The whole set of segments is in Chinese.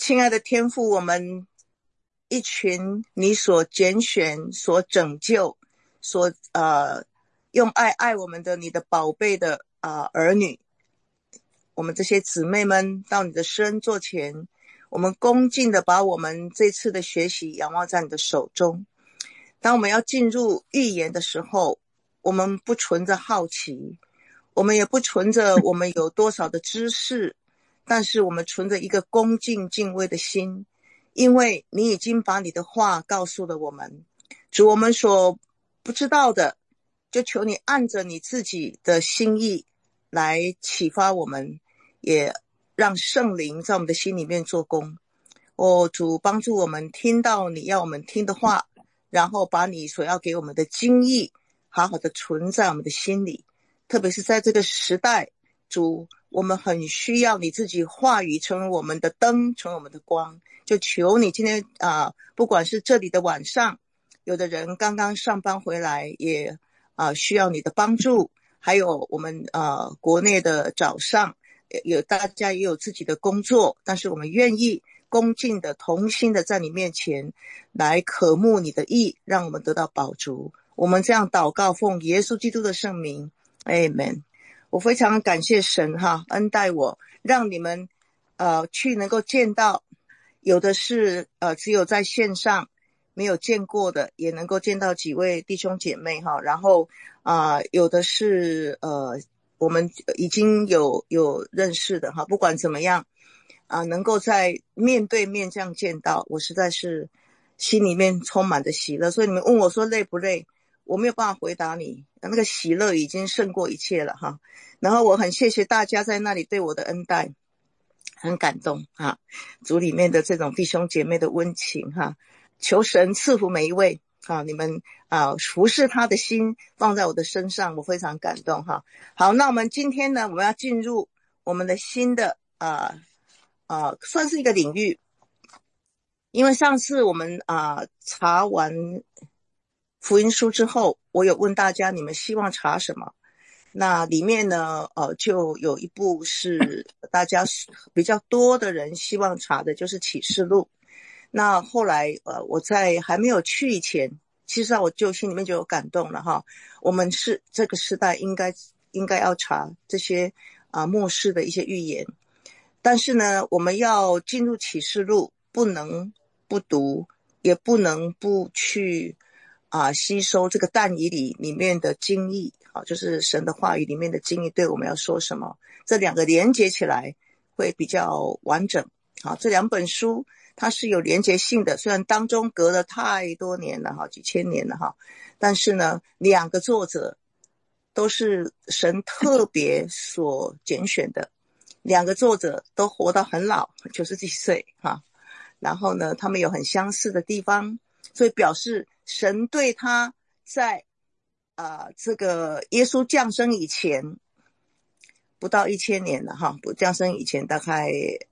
亲爱的天父，我们一群你所拣选、所拯救、所用爱爱我们的你的宝贝的儿女，我们这些姊妹们到你的施恩座前，我们恭敬的把我们这次的学习仰望在你的手中。当我们要进入预言的时候，我们不存着好奇，我们也不存着我们有多少的知识，但是我们存着一个恭敬敬畏的心，因为你已经把你的话告诉了我们。主，我们所不知道的，就求你按着你自己的心意来启发我们，也让圣灵在我们的心里面做工。主，帮助我们听到你要我们听的话，然后把你所要给我们的经意好好的存在我们的心里。特别是在这个时代，主，我们很需要你自己话语成为我们的灯，成为我们的光。就求你今天不管是这里的晚上，有的人刚刚上班回来，也需要你的帮助，还有我们国内的早上，大家也有自己的工作，但是我们愿意恭敬的同心的在你面前来渴慕你的意，让我们得到饱足。我们这样祷告，奉耶稣基督的圣名 Amen。 我非常感谢神恩待我，让你们去能够见到，有的是只有在线上没有见过的，也能够见到几位弟兄姐妹然后有的是我们已经有认识的不管怎么样能够在面对面这样见到，我实在是心里面充满着喜乐。所以你们问我说累不累，我没有办法回答你，那个喜乐已经胜过一切了然后我很谢谢大家在那里对我的恩待，很感动主里面的这种弟兄姐妹的温情求神赐福每一位你们服侍他的心放在我的身上，我非常感动好，那我们今天呢，我们要进入我们的新的算是一个领域。因为上次我们查完福音书之后，我有问大家你们希望查什么，那里面呢就有一部是大家比较多的人希望查的，就是启示录。那后来我在还没有去以前，其实我就心里面就有感动了我们是这个时代应该要查这些末世的一些预言。但是呢，我们要进入启示录，不能不读，也不能不去吸收这个但以理里面的经义就是神的话语里面的经义对我们要说什么，这两个连结起来会比较完整这两本书它是有连结性的，虽然当中隔了太多年了几千年了但是呢，两个作者都是神特别所拣选的，两个作者都活到很老，90几岁然后呢，他们有很相似的地方，所以表示神对他在这个耶稣降生以前不到1000年了不降生以前大概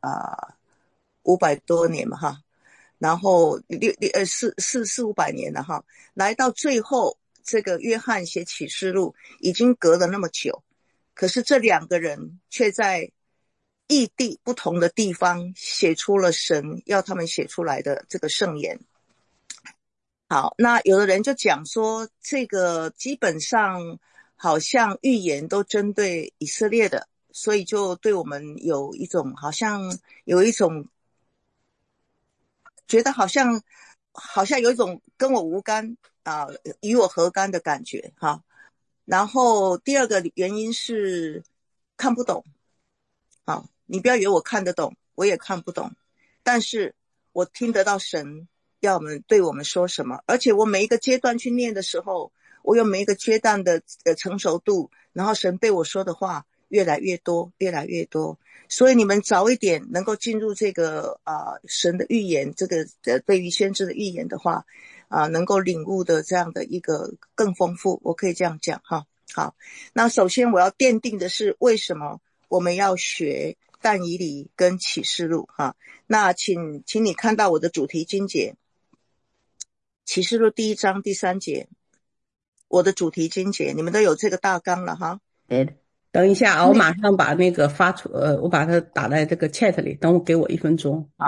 500多年嘛然后400-500年了来到最后这个约翰写启示录已经隔了那么久，可是这两个人却在异地不同的地方写出了神要他们写出来的这个圣言。好，那有的人就讲说这个基本上好像预言都针对以色列的，所以就对我们有一种觉得好像有一种跟我无干与我何干的感觉然后第二个原因是看不懂你不要以为我看得懂，我也看不懂，但是我听得到神要对我们说什么，而且我每一个阶段去念的时候，我有每一个阶段的成熟度，然后神对我说的话越来越多越来越多。所以你们早一点能够进入这个神的预言，这个对于先知的预言的话能够领悟的这样的一个更丰富，我可以这样讲好，那首先我要奠定的是为什么我们要学但以理跟启示录那请你看到我的主题经节，启示录第1章第3节，我的主题经节，你们都有这个大纲了等一下我马上把那个我把它打在这个 chat 里，等我给我1分钟。 好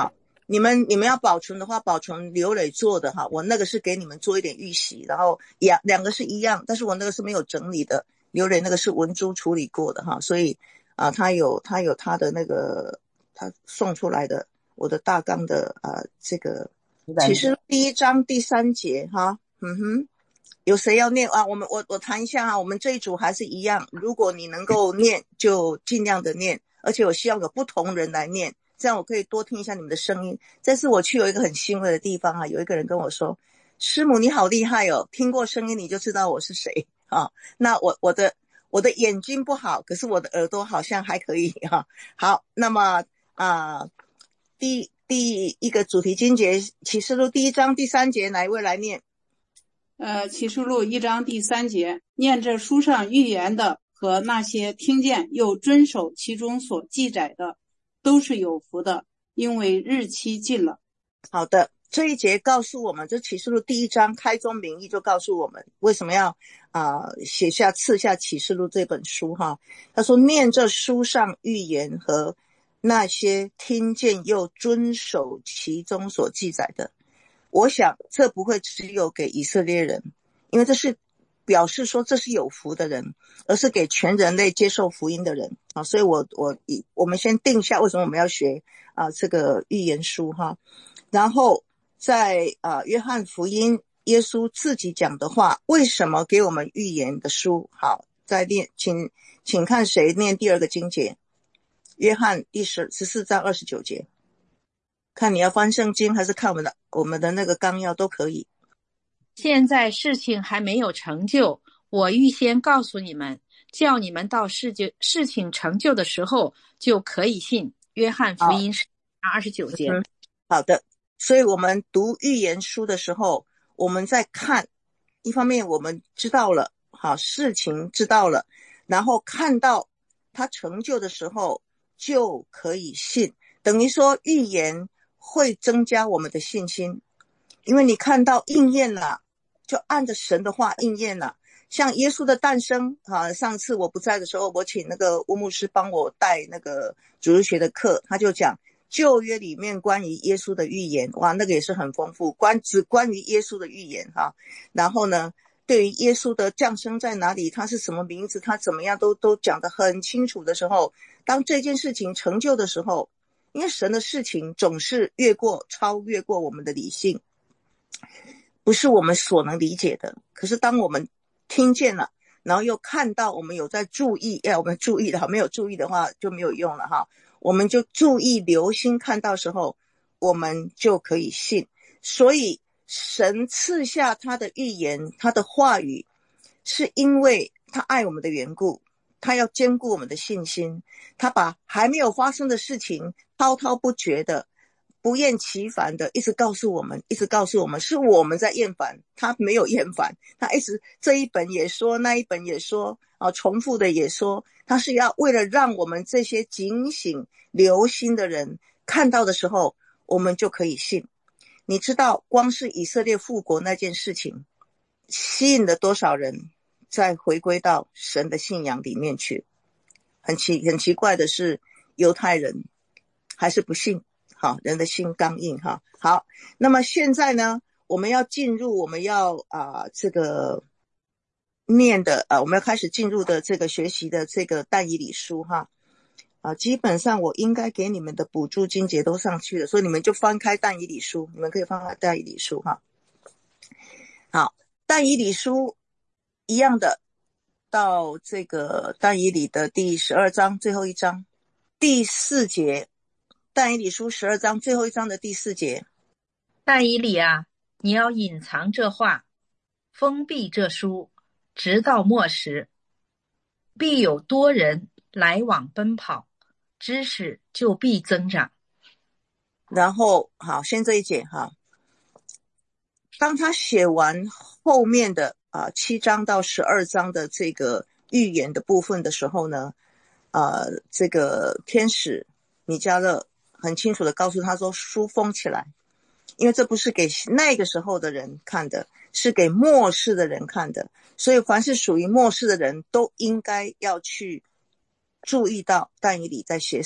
你们要保存的话，保存刘磊做的哈，我那个是给你们做一点预习，然后两个是一样，但是我那个是没有整理的，刘磊那个是文珠处理过的哈，所以他有他的那个他送出来的我的大纲的这个启示录第1章第3节哈，有谁要念啊？我谈一下哈，我们这一组还是一样，如果你能够念就尽量的念，而且我希望有不同人来念，这样我可以多听一下你们的声音。这次我去有一个很欣慰的地方啊，有一个人跟我说，师母你好厉害哦，听过声音你就知道我是谁啊。那我的眼睛不好，可是我的耳朵好像还可以哈。好，那么第一个主题经节启示录第1章第3节，哪一位来念？ 启示录1章第3节，念这书上预言的和那些听见又遵守其中所记载的，都是有福的，因为日期近了。 好的，这一节告诉我们，这启示录第1章开宗明义就告诉我们为什么要赐下启示录这本书哈。他说念这书上预言和那些听见又遵守其中所记载的。我想这不会只有给以色列人，因为这是表示说这是有福的人，而是给全人类接受福音的人啊。所以我们先定下为什么我们要学这个预言书哈。然后在约翰福音耶稣自己讲的话，为什么给我们预言的书？好，再念，请看谁念第2个经节，约翰第14章29节。看你要翻圣经还是看我们的那个纲要都可以。 现在事情还没有成就，我预先告诉你们，叫你们到事情成就的时候就可以信。约翰福音29节。 好的，所以我们读预言书的时候，我们在看，一方面我们知道了，好，事情知道了，然后看到它成就的时候就可以信，等于说预言会增加我们的信心，因为你看到应验了，就按着神的话应验了。像耶稣的诞生上次我不在的时候，我请那个吴牧师帮我带那个主日学的课，他就讲旧约里面关于耶稣的预言，哇，那个也是很丰富，只关于耶稣的预言哈。然后呢，对于耶稣的降生在哪里，他是什么名字，他怎么样都讲得很清楚的时候，当这件事情成就的时候，因为神的事情总是超越过我们的理性，不是我们所能理解的。可是当我们听见了，然后又看到，我们有在注意，我们注意了，没有注意的话就没有用了哈。我们就注意留心看到时候，我们就可以信。所以神赐下他的预言，他的话语，是因为他爱我们的缘故，他要兼顾我们的信心，他把还没有发生的事情滔滔不绝的不厌其烦的一直告诉我们，是我们在厌烦，他没有厌烦，他一直这一本也说，那一本也说重复的也说，他是要为了让我们这些警醒留心的人看到的时候，我们就可以信。你知道光是以色列复国那件事情吸引了多少人再回归到神的信仰里面去。很奇怪的是，犹太人还是不信，好，人的心刚硬哈。好，那么现在呢，我们要这个念的我们要开始进入的这个学习的这个但以理书哈。基本上我应该给你们的补助经节都上去了，所以你们就翻开但以理书，你们可以翻开但以理书哈。好，但以理书一样的，到这个但以理的第12章最后一章第4节，但以理书12章最后一章的第4节。 但以理啊，你要隐藏这话，封闭这书，直到末时，必有多人来往奔跑，知识就必增长。 然后好，先这一节哈。当他写完后面的7章到12章的这个预言的部分的时候呢，这个天使米迦勒很清楚的告诉他说，书封起来，因为这不是给那个时候的人看的，是给末世的人看的，所以凡是属于末世的人都应该要去注意到但以理在写什么。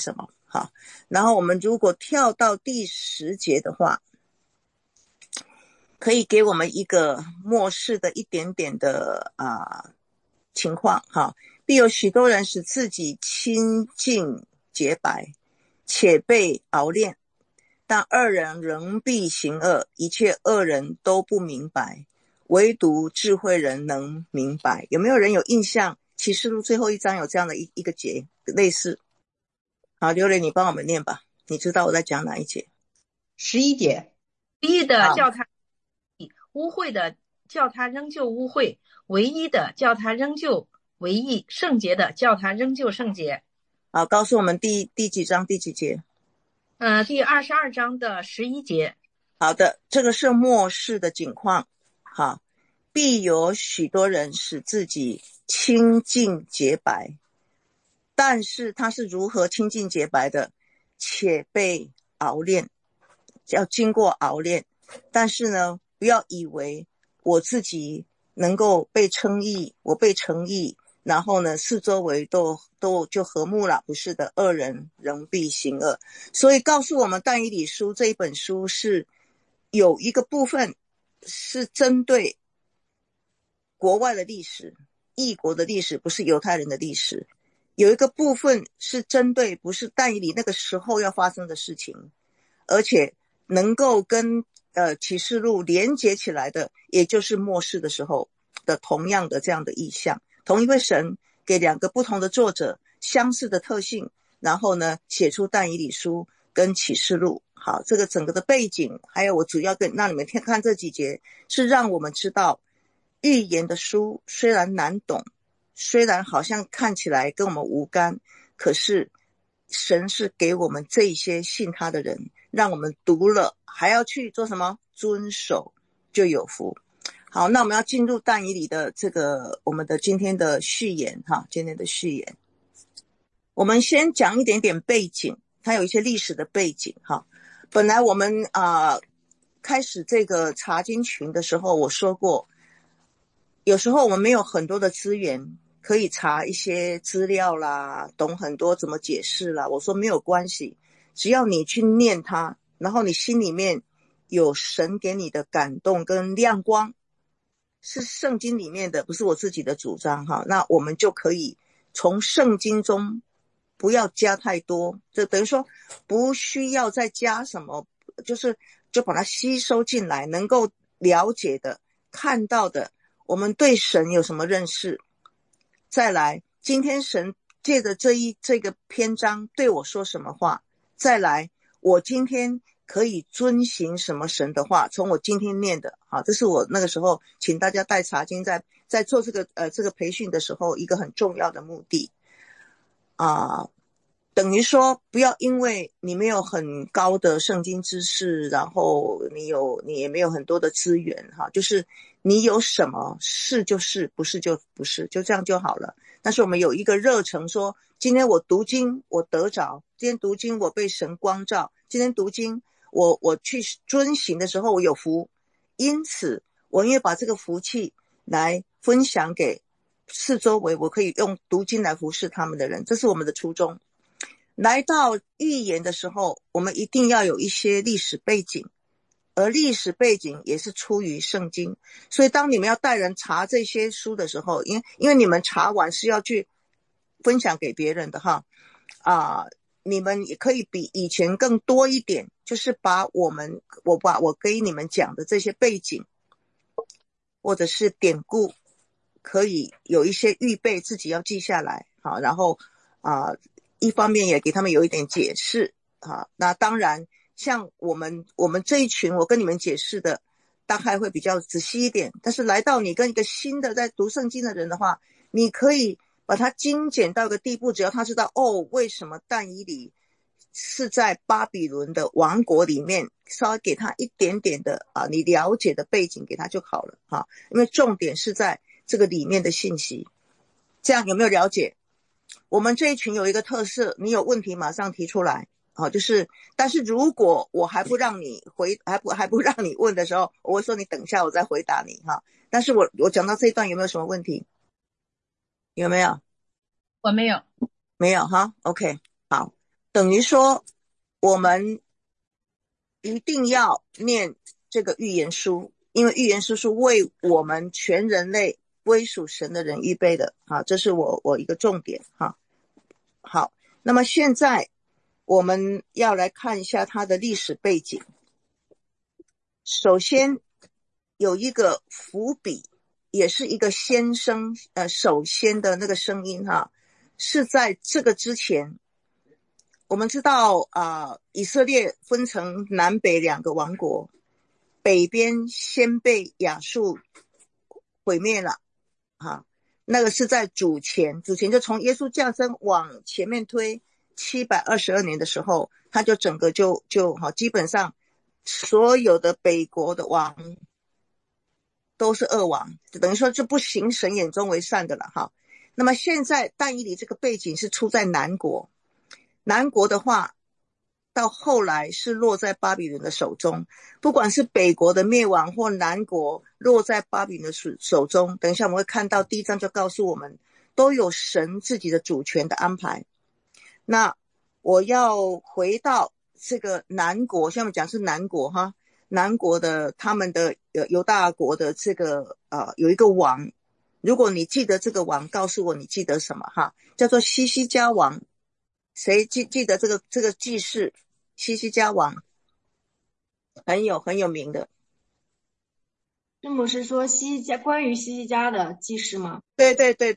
好，然后我们如果跳到第10节的话，可以给我们一个末世的一点点的情况哈。必有许多人使自己清净洁白，且被熬炼，但恶人仍必行恶，一切恶人都不明白，唯独智慧人能明白。有没有人有印象？启示录最后一章有这样的一个节，类似。好，刘磊，你帮我们念吧。你知道我在讲哪一节 ？11节， 唯一的叫他污秽的，叫他仍旧污秽；唯一的叫他仍旧唯一；圣洁的叫他仍旧圣洁。 好，告诉我们第几章第几节？ 第22章的11节。 好的，这个是末世的景况。好，必有许多人使自己清净洁白，但是他是如何清净洁白的？且被熬炼，要经过熬炼。但是呢，不要以为我自己能够被称义，我被称义，然后呢四周围都就和睦了，不是的，恶人仍必行恶。所以告诉我们但以理书这一本书是有一个部分是针对国外的历史，异国的历史，不是犹太人的历史。有一个部分是针对不是但以理那个时候要发生的事情，而且能够跟启示录连接起来的，也就是末世的时候的同样的这样的意象。同一位神给2个不同的作者相似的特性，然后呢写出但以理书跟启示录。好，这个整个的背景，还有我主要让你们看这几节，是让我们知道预言的书虽然难懂，虽然好像看起来跟我们无干，可是神是给我们这些信他的人，让我们读了还要去做什么？遵守，就有福。好，那我们要进入但以理的这个我们的今天的序言哈，今天的序言。我们先讲一点点背景，它有一些历史的背景哈。本来我们开始这个查经群的时候，我说过，有时候我们没有很多的资源可以查一些资料啦，懂很多怎么解释啦。我说没有关系，只要你去念它，然后你心里面有神给你的感动跟亮光，是圣经里面的，不是我自己的主张哈。那我们就可以从圣经中不要加太多，就等于说不需要再加什么，就把它吸收进来，能够了解的看到的，我们对神有什么认识。再来，今天神借着这个篇章对我说什么话，再来我今天可以遵行什么神的话，从我今天念的。好，这是我那个时候请大家带查经在做这个培训的时候一个很重要的目的等于说不要因为你没有很高的圣经知识，然后你也没有很多的资源哈，就是你有什么是就是，不是就不是，就这样就好了。但是我们有一个热诚说，今天我读经我得着，今天读经我被神光照，今天读经我去遵行的时候我有福，因此我愿意把这个福气来分享给四周围我可以用读经来服侍他们的人，这是我们的初衷。来到预言的时候，我们一定要有一些历史背景，而历史背景也是出于圣经。所以当你们要带人查这些书的时候，因为你们查完是要去分享给别人的哈你们也可以比以前更多一点，就是把我给你们讲的这些背景或者是典故，可以有一些预备，自己要记下来好，然后一方面也给他们有一点解释那当然像我们这一群我跟你们解释的大概会比较仔细一点，但是来到你跟一个新的在读圣经的人的话，你可以把它精简到一个地步，只要他知道为什么但以理是在巴比伦的王国里面，稍微给他一点点的你了解的背景给他就好了因为重点是在这个里面的信息。这样有没有了解？我们这一群有一个特色，你有问题马上提出来但是如果我还不让你还不让你问的时候，我会说你等一下我再回答你但是我讲到这一段有没有什么问题？有没有？ 我没有。 没有OK 好。 等于说我们一定要念这个预言书，因为预言书是为我们全人类归属神的人预备的啊，这是我一个重点哈。好，那么现在我们要来看一下它的历史背景。首先有一个伏笔，也是一个先声首先的那个声音哈，是在这个之前。我们知道以色列分成南北两个王国，北边先被亚述毁灭了那个是在主前就从耶稣降生往前面推722年的时候，他就整个就基本上所有的北国的王都是恶王，就等于说这不行神眼中为善的了哈。那么现在但以理这个背景是出在南国，南国的话到后来是落在巴比伦的手中，不管是北国的灭亡或南国落在巴比伦的手中，等一下我们会看到第一章就告诉我们都有神自己的主权的安排。那我要回到这个南国，现在我们讲是南国哈，南国的他们的犹大国的这个有一个王，如果你记得这个王告诉我你记得什么哈，叫做西西家王。谁记得这个记事西西家王很有名的。 师母是说关于西西家的记事吗？ 对，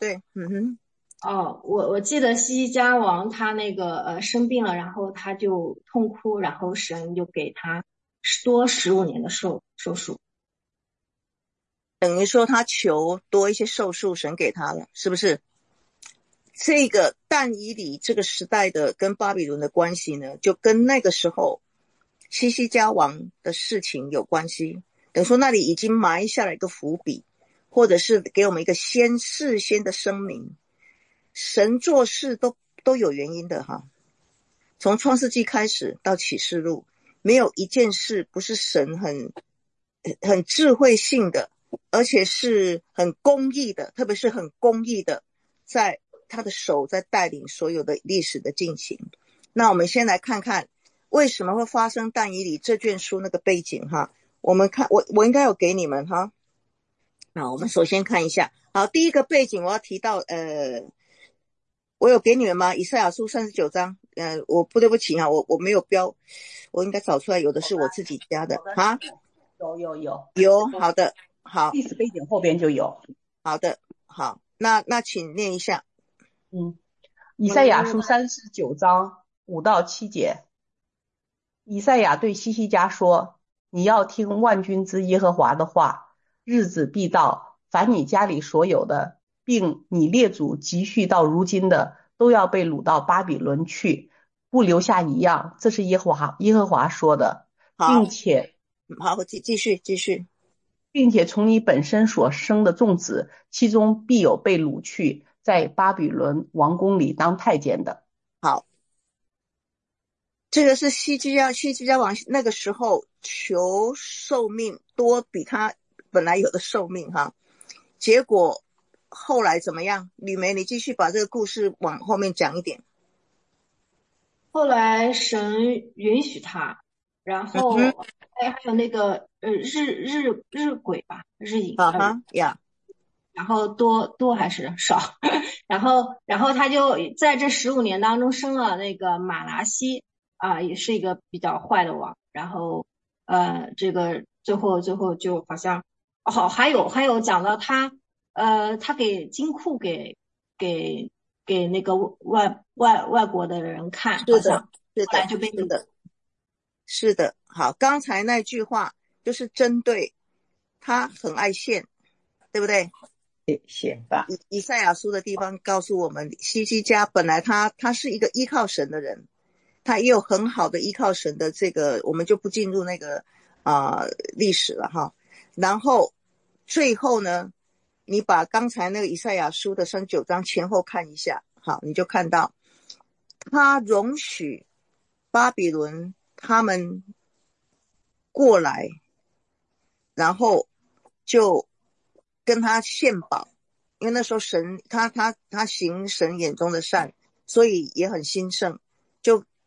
我记得西西家王他那个生病了，然后他就痛哭，然后神就给他多15年的寿数， 等于说他求多一些寿数，神给他了，是不是？这个但以理这个时代的跟巴比伦的关系呢，就跟那个时候西西家王的事情有关系。等于说那里已经埋下了一个伏笔，或者是给我们一个事先的声明。神做事都有原因的哈。从创世纪开始到启示录，没有一件事不是神很智慧性的，而且是很公义的，特别是很公义的，在他的手在带领所有的历史的进行。那我们先来看看为什么会发生但以理这卷书那个背景哈。我们看我应该有给你们哈。那我们首先看一下，好，第一个背景我要提到我有给你们吗？以赛亚书39章我对不起我没有标，我应该找出来，有的是我自己加的哈。有，好的，好， 历史背景后边就有。 好的，好，那请念一下。 以赛亚书39章5到7节。以赛亚对西西家说，你要听万军之耶和华的话，日子必到，凡你家里所有的，并你列祖积蓄到如今的，都要被掳到巴比伦去，不留下一样。这是耶和华说的，并且好，继续， 并且从你本身所生的众子，其中必有被掳去，在巴比伦王宫里当太监的。 好，这个是西基家王那个时候求寿命多比他本来有的寿命哈，结果后来怎么样？吕梅，你继续把这个故事往后面讲一点。 后来神允许他，然后还有那个日晷吧，日影然后多还是少然后他就在这15年当中生了那个马拿西也是一个比较坏的王，然后这个最后就好像还有讲到他给金库给那个外国的人看，好像后来就被是的，好，刚才那句话就是针对他很爱献，对不对？ 献吧。 以赛亚书的地方告诉我们，西西家本来他是一个依靠神的人，他也有很好的依靠神的这个，我们就不进入那个历史了哈。然后最后呢，你把刚才那个以赛亚书的39章前后看一下，好，你就看到他容许巴比伦他们过来，然后就跟他献宝，因为那时候神他行神眼中的善，所以也很兴盛，就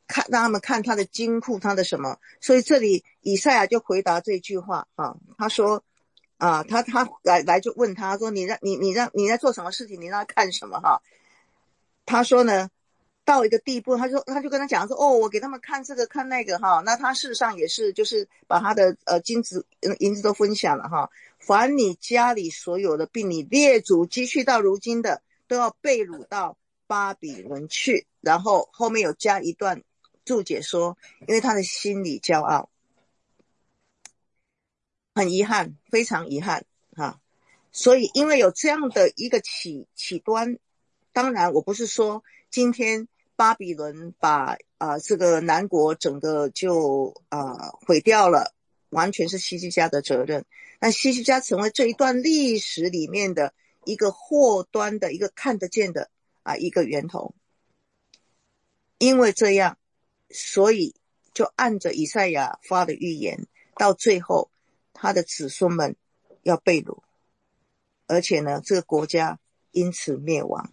让他们看他的金库，他的什么。所以这里以赛亚就回答这句话啊，他说啊，他来就问他说，你在做什么事情？你让他看什么哈？他说呢，到一个地步，他就跟他讲说，哦，我给他们看这个看那个哈。那他事实上也是就是把他的金子银子都分享了哈。凡你家里所有的，并你列祖积蓄到如今的，都要被掳到巴比伦去。然后后面有加一段注解说，因为他的心里骄傲，很遗憾，非常遗憾哈。所以因为有这样的一个起端，当然我不是说今天巴比伦把这个南国整个就毁掉了，完全是希西家的责任。那希西家成为这一段历史里面的一个祸端的一个看得见的一个源头。因为这样，所以就按着以赛亚发的预言，到最后他的子孙们要被掳，而且呢这个国家因此灭亡。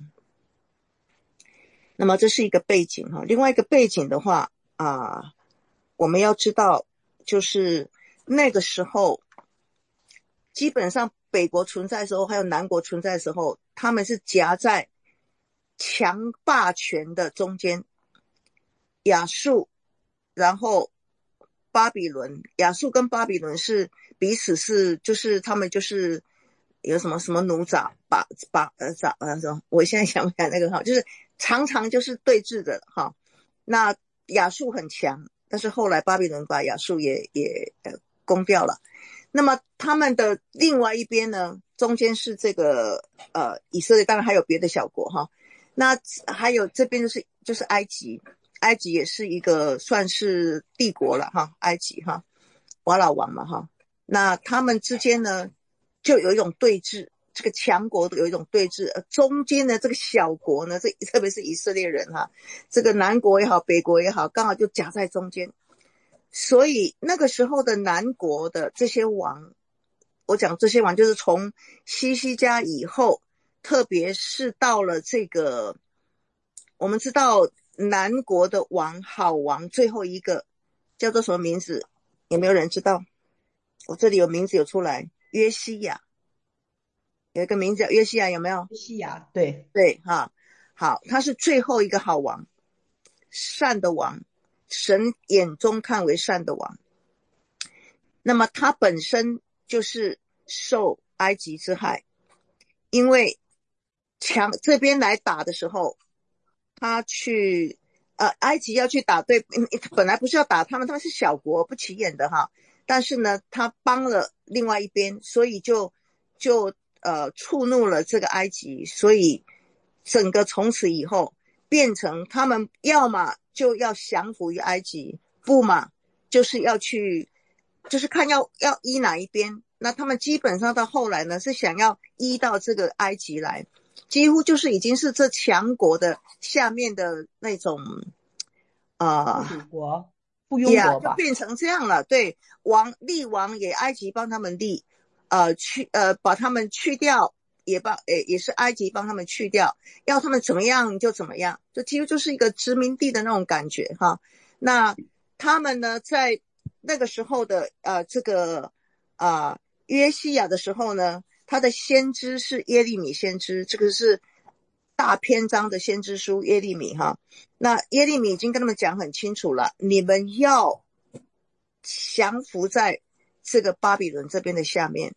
那么这是一个背景哈。另外一个背景的话我们要知道，就是那个时候基本上北国存在的时候还有南国存在的时候，他们是夹在强霸权的中间，亚述然后巴比伦。亚述跟巴比伦是彼此是就是他们就是有什么奴掌我现在想不起来那个哈，就是常常就是对峙的哈。那亚述很强，但是后来巴比伦把亚述也攻掉了。那么他们的另外一边呢，中间是这个以色列，当然还有别的小国哈。那还有这边就是埃及，埃及也是一个算是帝国了哈，埃及哈，瓦老王嘛哈。那他们之间呢就有一种对峙，这个强国有一种对峙，中间的这个小国呢，特别是以色列人哈，这个南国也好北国也好，刚好就夹在中间。所以那个时候的南国的这些王，我讲这些王就是从希西家以后，特别是到了这个我们知道南国的王好王最后一个叫做什么名字？有没有人知道？我这里有名字有出来，约西亚，有一个名字叫约西亚，有没有？ 约西亚，对哈，好，他是最后一个好王，善的王，神眼中看为善的王。那么他本身就是受埃及之害，因为这边来打的时候，他去埃及要去打对，本来不是要打他们是小国不起眼的哈，但是呢他帮了另外一边，所以就触怒了这个埃及，所以整个从此以后变成他们要么就要降服于埃及，不嘛就是要去就是看要依哪一边。那他们基本上到后来呢是想要依到这个埃及来，几乎就是已经是这强国的下面的那种附属国附庸国吧， 就变成这样了。对，立王也埃及帮他们立，把他们去掉也是埃及帮他们去掉，要他们怎么样就怎么样，就几乎就是一个殖民地的那种感觉哈。那他们呢在那个时候的这个约西亚的时候呢，他的先知是耶利米先知，这个是大篇章的先知书耶利米哈。那耶利米已经跟他们讲很清楚了，你们要降服在这个巴比伦这边的下面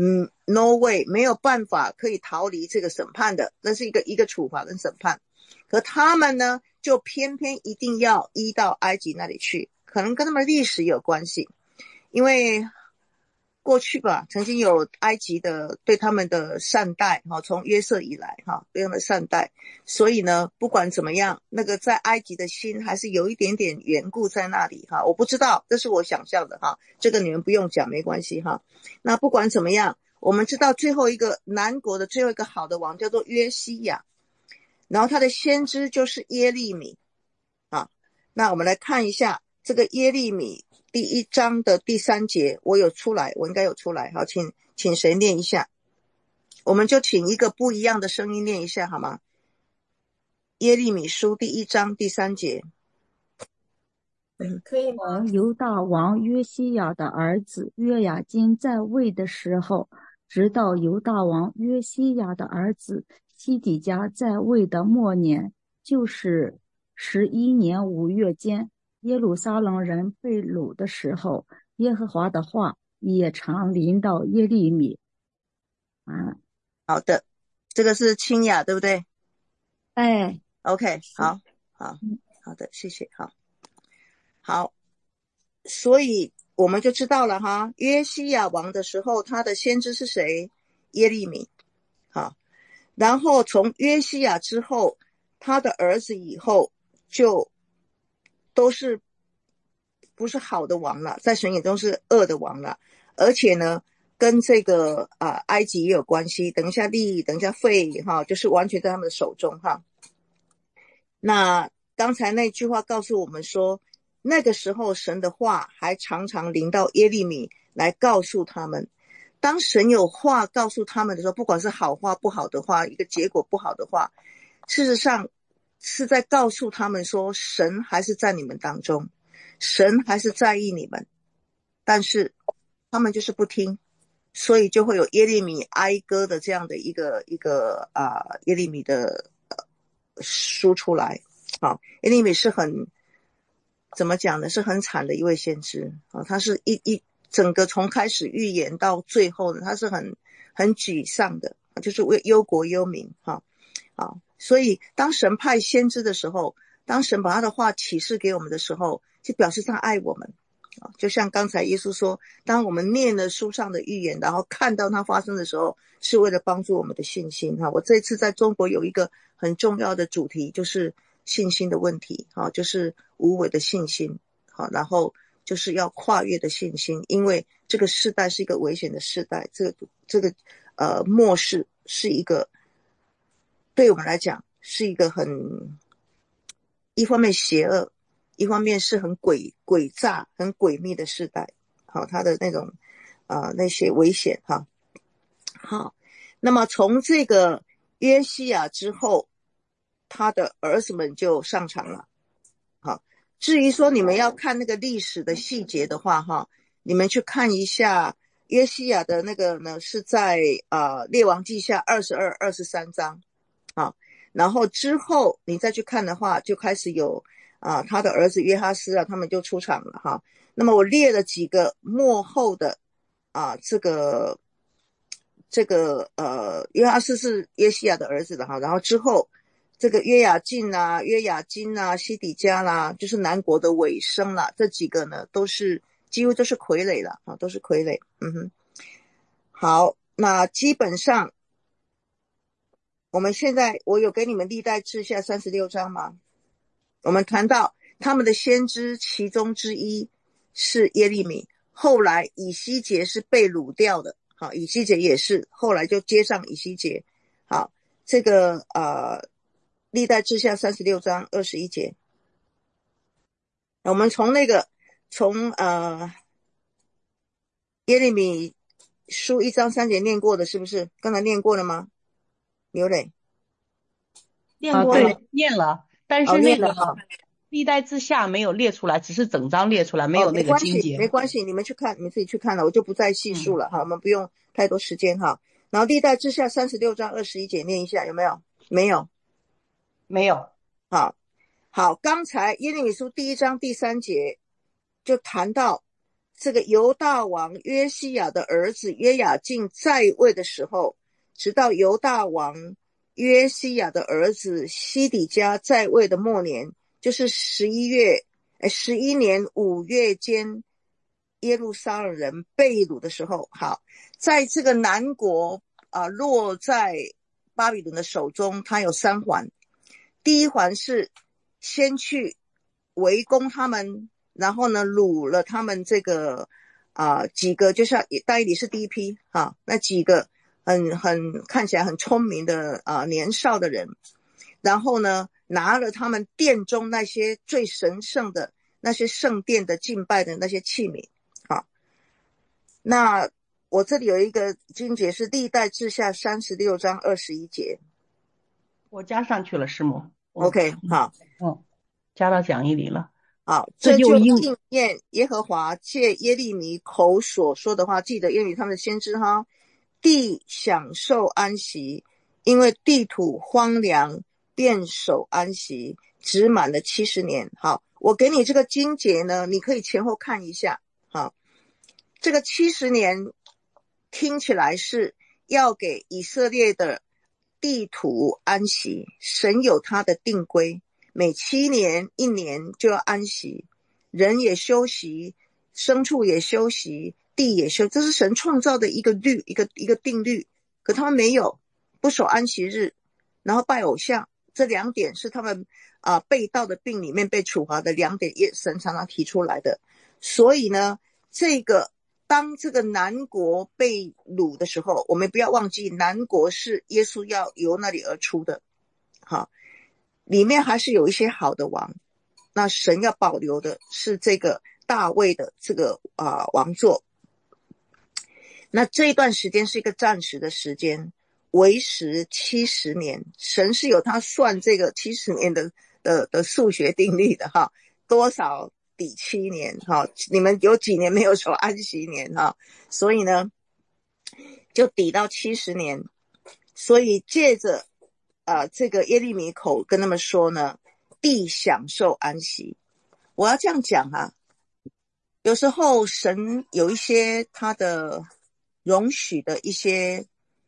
，no way， 没有办法可以逃离这个审判的，那是一个处罚跟审判。可他们呢就偏偏一定要依到埃及那里去，可能跟他们历史有关系，因为过去吧曾经有埃及的对他们的善待从约瑟以来对他们的善待，所以呢不管怎么样，那个在埃及的心还是有一点点缘故在那里我不知道，这是我想象的这个你们不用讲没关系那不管怎么样，我们知道最后一个南国的最后一个好的王叫做约西亚，然后他的先知就是耶利米那我们来看一下这个耶利米第1章的第3节，我应该有出来。好，请谁念一下？我们就请一个不一样的声音念一下好吗？耶利米书第1章第3节。 可以吗？ 犹大王约西亚的儿子约雅斤在位的时候，直到犹大王约西亚的儿子西底家在位的末年，就是11年5月间，耶路撒冷人被掳的时候，耶和华的话也常临到耶利米。 好的，这个是清雅，对不对？ 哎 OK， 好好的，谢谢。好，所以我们就知道了哈，约西亚王的时候，他的先知是谁？耶利米。好，然后从约西亚之后，他的儿子以后就都是不是好的王了，在神眼中是恶的王了，而且呢跟这个埃及也有关系，等一下利，等一下费哈，就是完全在他们的手中哈。那刚才那句话告诉我们说，那个时候神的话还常常临到耶利米来告诉他们，当神有话告诉他们的时候，不管是好话不好的话，一个结果不好的话，事实上是在告诉他们说，神还是在你们当中，神还是在意你们，但是他们就是不听，所以就会有耶利米哀歌的这样的一个耶利米的书出来。好，耶利米是很怎么讲呢？是很惨的一位先知啊，他是一整个从开始预言到最后呢，他是很沮丧的，就是为忧国忧民哈。所以当神派先知的时候，当神把他的话启示给我们的时候，就表示他爱我们。就像刚才耶稣说，当我们念了书上的预言，然后看到它发生的时候，是为了帮助我们的信心。我这次在中国有一个很重要的主题，就是信心的问题，就是无伪的信心，然后就是要跨越的信心，因为这个世代是一个危险的世代，这个末世是一个对我们来讲是一个很一方面邪恶，一方面是很诡诈很诡秘的世代，好，它的那种那些危险哈。好，那么从这个约西亚之后，他的儿子们就上场了。好，至于说你们要看那个历史的细节的话哈，你们去看一下约西亚的那个呢，是在列王记下22、23章啊，然后之后你再去看的话，就开始有他的儿子约哈斯他们就出场了哈。那么我列了几个末后的这个约哈斯是约西亚的儿子的哈，然后之后这个约雅敬约雅斤西底家啦，就是南国的尾声啦，这几个呢都是几乎都是傀儡了都是傀儡。好，那基本上我们现在我有给你们历代志下36章吗？我们谈到他们的先知其中之一是耶利米，后来以西结是被掳掉的，好，以西结也是后来就接上以西结。好，这个历代志下36章21节，我们从耶利米书1章3节念过的，是不是刚才念过了吗？刘磊念过了， 对，念了，但是那个历代志下没有列出来，只是整章列出来，没有那个经节。 没关系，你们去看，你们自己去看了，我就不再细数了我们不用太多时间哈。然后历代志下36章21节念一下，有没有？没有。好，刚才耶利米书1章第3节就谈到这个犹大王约西亚的儿子约雅敬在位的时候，直到犹大王约西亚的儿子西底家在位的末年，就是11年5月间，耶路撒冷人被掳的时候。好，在这个南国落在巴比伦的手中，它有3环。第一环是先去围攻他们，然后呢掳了他们这个几个，就像但以理是第一批那几个很看起来很聪明的年少的人，然后呢拿了他们殿中那些最神圣的那些圣殿的敬拜的那些器皿。那我这里有一个经节是历代志下36章21节， 我加上去了，师母。 OK 好， 加到讲义里了。 好，这就应验耶和华借耶利米口所说的话。记得耶利米他们的先知哈，地享受安息，因为地土荒凉，便守安息，只满了70年。好，我给你这个经节呢，你可以前后看一下。好，这个70年听起来是要给以色列的地土安息，神有他的定规，每7年1年就要安息，人也休息，牲畜也休息，地也休息，这是神创造的一个律，一个定律。可他们没有，不守安息日，然后拜偶像，这2点是他们被盗的病里面被处罚的2点，也神常常提出来的。所以呢，当这个南国被掳的时候，我们不要忘记南国是耶稣要由那里而出的。好，里面还是有一些好的王，那神要保留的是这个大卫的这个王座。那这一段时间是一个暂时的时间，为时70年。神是有他算这个70年的数学定律的哈，多少抵7年哈，你们有几年没有守安息年哈，所以呢就抵到70年。所以借着这个耶利米口跟他们说呢，地享受安息。我要这样讲有时候神有一些他的容许的一些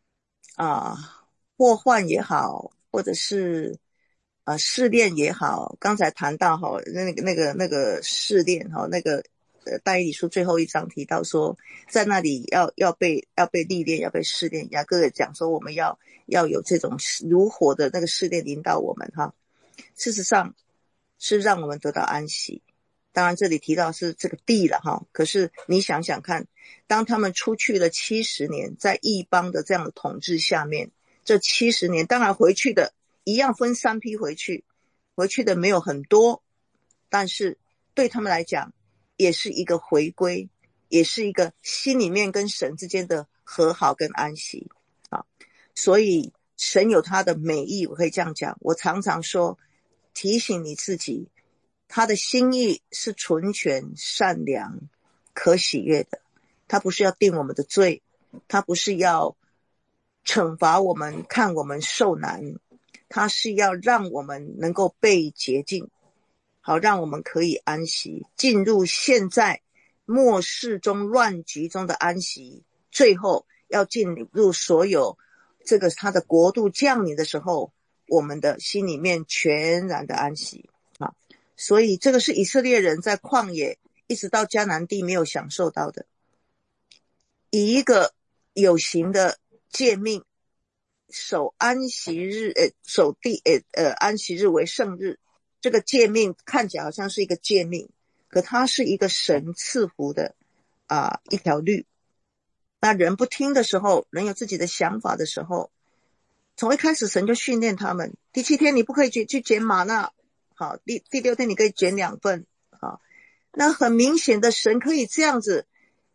祸患也好，或者是试炼也好，刚才谈到那个试炼那个但以理书最后一章提到说，在那里要被历练，要被试炼。雅各也讲说，我们要有这种如火的那个试炼临到我们事实上是让我们得到安息。当然这里提到是这个地了可是你想想看，当他们出去了70年，在异邦的这样的统治下面，这70年当然回去的一样分3批回去的没有很多，但是对他们来讲也是一个回归，也是一个心里面跟神之间的和好跟安息所以神有他的美意，我可以这样讲。我常常说，提醒你自己，他的心意是纯全、善良、可喜悦的。他不是要定我们的罪，他不是要惩罚我们，看我们受难，他是要让我们能够被洁净，好让我们可以安息，进入现在末世中乱局中的安息，最后要进入所有这个他的国度降临的时候，我们的心里面全然的安息所以这个是以色列人在旷野一直到迦南地没有享受到的，以一个有形的诫命，守安息日安息日为圣日。这个诫命看起来好像是一个诫命，可它是一个神赐福的一条律。那人不听的时候，人有自己的想法的时候，从一开始神就训练他们，第7天你不可以去捡玛纳，好，第6天你可以捡2份好，那很明显的神可以这样子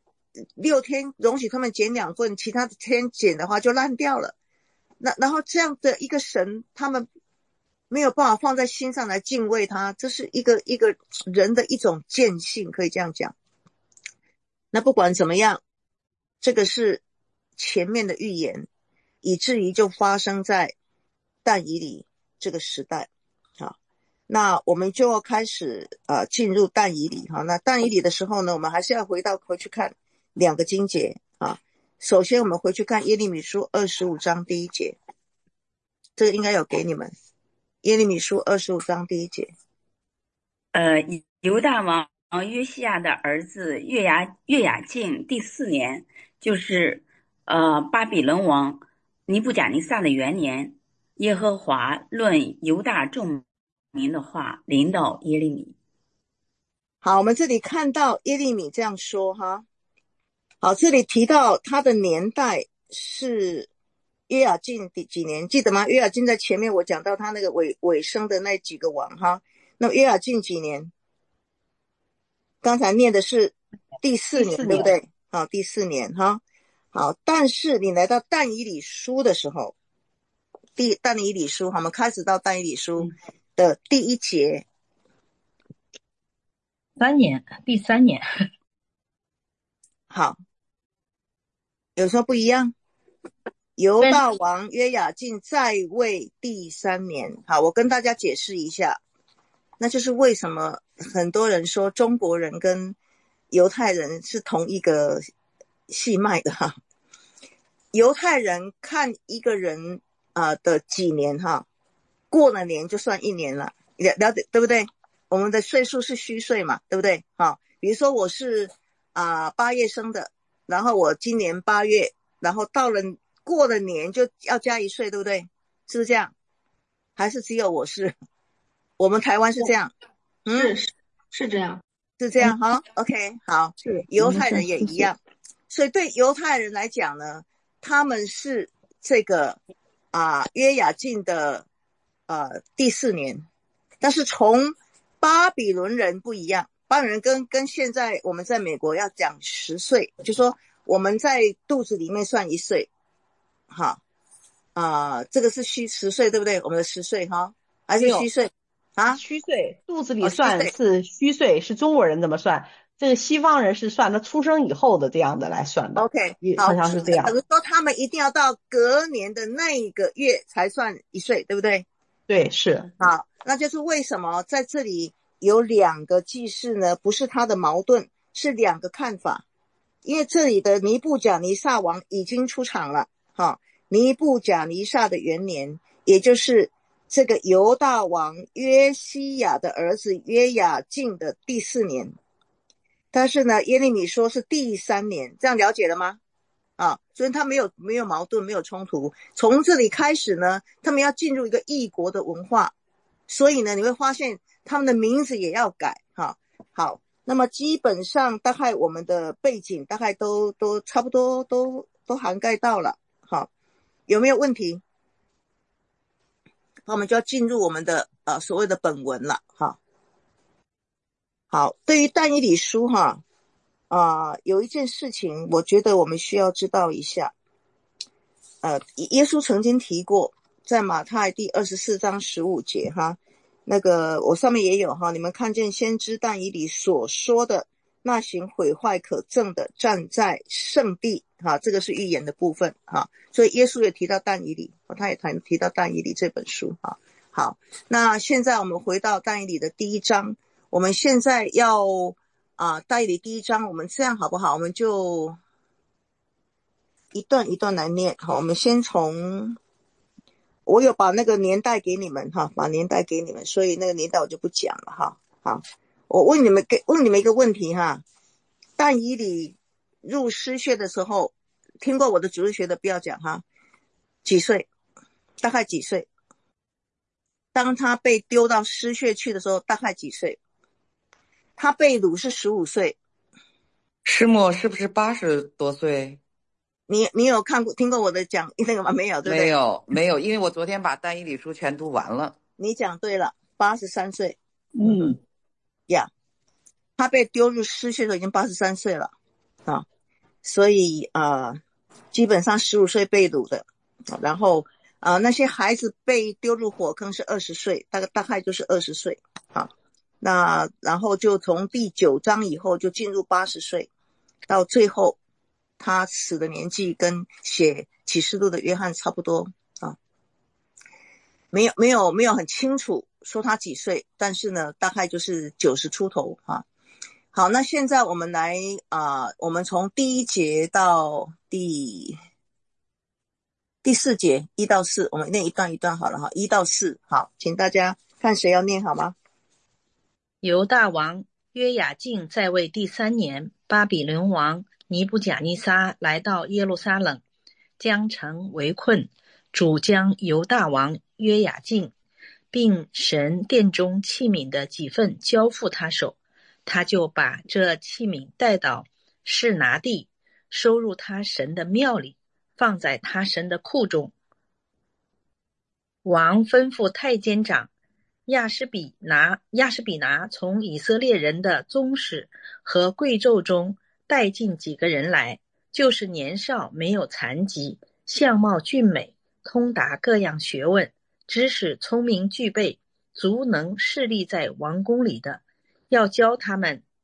，6天容许他们捡2份，其他的天捡的话就烂掉了。然后这样的一个神，他们没有办法放在心上来敬畏他，这是一个人的一种见性，可以这样讲。那不管怎么样，这个是前面的预言，以至于就发生在但以理这个时代那我们就要开始进入但以理那但以理的时候呢，我们还是要回去看2个经节首先我们回去看耶利米书25章第1节，这个应该有给你们。耶利米书25章第1节。 犹大王约西亚的儿子约雅敬第4年，就是巴比伦王尼布甲尼撒的元年，耶和华论犹大众民的话临到耶利米。 好，我们这里看到耶利米这样说好，这里提到他的年代是约雅敬几年，记得吗？约雅敬在前面我讲到他那个尾声的那几个王那么约雅敬几年？刚才念的是第4年，对不对？好，第4年好，但是你来到但以理书的时候，但以理书我们开始到但以理书的第1节， 第三年。 好，有什么不一样？犹大王约雅敬在位第3年。好，我跟大家解释一下，那就是为什么很多人说中国人跟犹太人是同一个系脉的哈。犹太人看一个人的几年哈，过了年就算1年了，了解对不对？我们的岁数是虚岁嘛，对不对？好，比如说我是8月生的，然后我今年8月，然后过了年就要加1岁，对不对？是不是这样？还是只有我们台湾是这样？ 是这样， 是这样哈。OK， 好，犹太人也一样。所以对犹太人来讲呢，他们是这个约雅敬的第4年，但是从巴比伦人不一样，巴比伦人跟现在我们在美国要讲10岁，就说我们在肚子里面算1岁，哈这个是10岁对不对？我们的10岁哈，还是虚岁虚岁，肚子里算是虚岁，是中国人这么算。这个西方人是算他出生以后的这样的来算的。 OK， 好像是这样。 比如说他们一定要到隔年的那个月才算1岁，对不对？ 对，是。 好，那就是为什么在这里有2个记事呢？不是他的矛盾，是2个看法。因为这里的尼布甲尼撒王已经出场了，尼布甲尼撒的元年，也就是这个犹大王约西亚的儿子约雅敬的第4年。但是呢，耶利米说是第3年，这样了解了吗？所以他没有矛盾，没有冲突。从这里开始呢，他们要进入一个异国的文化，所以呢，你会发现他们的名字也要改。好，那么基本上大概我们的背景大概都差不多都涵盖到了。好，有没有问题？那我们就要进入我们的所谓的本文了。好，对于但以理书有一件事情我觉得我们需要知道一下。耶稣曾经提过，在马太第24章15节那个我上面也有你们看见先知但以理所说的那行毁坏可憎的站在圣地这个是预言的部分所以耶稣也提到但以理，他也提到但以理这本书好，那现在我们回到但以理的第1章，我们现在要但以理第1章，我们这样好不好？我们就一段一段来念。好，我们先从，我有把那个年代给你们把年代给你们，所以那个年代我就不讲了好，我问你们一个问题但以理入师穴的时候，听过我的主日学的不要讲几岁？大概几岁？当他被丢到师穴去的时候，大概几岁？他被掳是15岁。 师母是不是80多岁？ 你有听过我的讲那个吗？没有，对不对？ 没有，因为我昨天把但以理书全读完了。 你讲对了，83岁。他被丢入师穴的时候已经83岁了所以基本上15岁被掳的，然后那些孩子被丢入火坑是20岁，大概就是20岁那然后就从第9章以后就进入80岁，到最后他死的年纪跟写启示录的约翰差不多没有很清楚说他几岁，但是呢大概就是90出头好，那现在我们来我们从第1节到第4节1到4，我们念一段一段好了1到4。好，请大家看谁要念好吗？ 犹大王约雅敬在位第3年，巴比伦王尼布甲尼撒来到耶路撒冷，将城围困，主将犹大王约雅敬并神殿中器皿的几份交付他手，他就把这器皿带到示拿地，收入他神的庙里，放在他神的库中。王吩咐太监长亚施比拿从以色列人的宗室和贵胄中带进几个人来，就是年少没有残疾，相貌俊美，通达各样学问，知识聪明具备，足能侍立在王宫里的，要教他们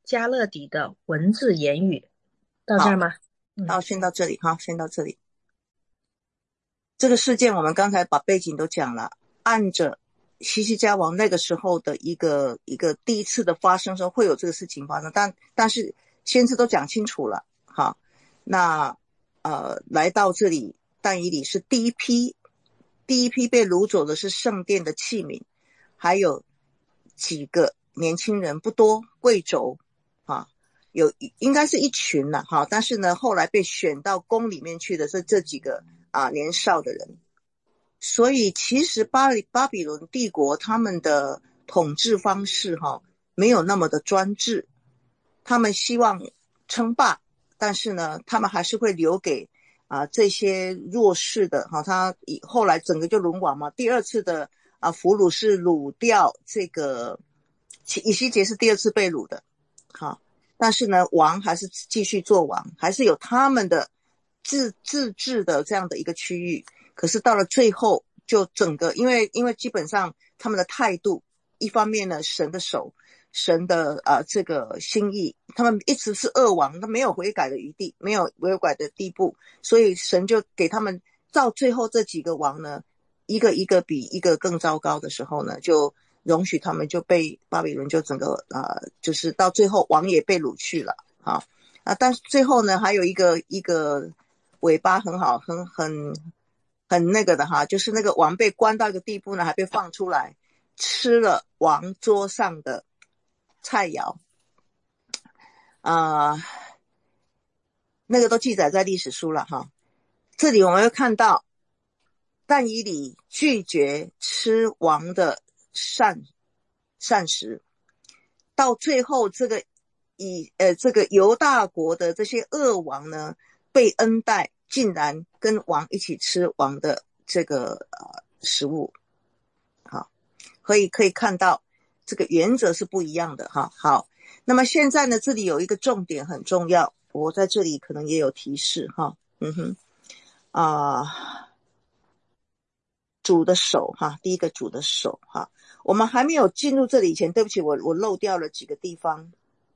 迦勒底的文字言语。到这儿吗？ 先到这里哈，先到这里。这个事件我们刚才把背景都讲了，按着西西家王那个时候的一个第一次的发生时候会有这个事情发生，但是先知都讲清楚了哈。那来到这里，但以理是第一批被掳走的是圣殿的器皿，还有几个年轻人，不多，贵胄啊，有应该是一群了哈，但是呢后来被选到宫里面去的是这几个年少的人。所以其实巴比伦帝国他们的统治方式没有那么的专制，他们希望称霸，但是呢他们还是会留给这些弱势的他后来整个就沦亡嘛。第二次的俘虏是掳掉这个以西结是第二次被掳的但是呢王还是继续做王，还是有他们的自治的这样的一个区域。可是到了最后就整个因为基本上他们的态度，一方面呢神的手，神的这个心意，他们一直是恶王，他没有悔改的余地，没有悔改的地步，所以神就给他们到最后这几个王呢，一个一个比一个更糟糕的时候呢，就容许他们就被巴比伦就整个就是到最后王也被掳去了但是最后呢还有一个尾巴很好很那个的就是那个王被关到一个地步呢，还被放出来吃了王桌上的菜肴那个都记载在历史书了这里我们会看到但以理拒绝吃王的膳食，到最后这个犹大国的这些恶王呢被恩待，竟然跟王一起吃王的这个食物可以看到这个原则是不一样的好，那么现在呢这里有一个重点很重要，我在这里可能也有提示主的手第一个主的手我们还没有进入这里以前，对不起我漏掉了几个地方，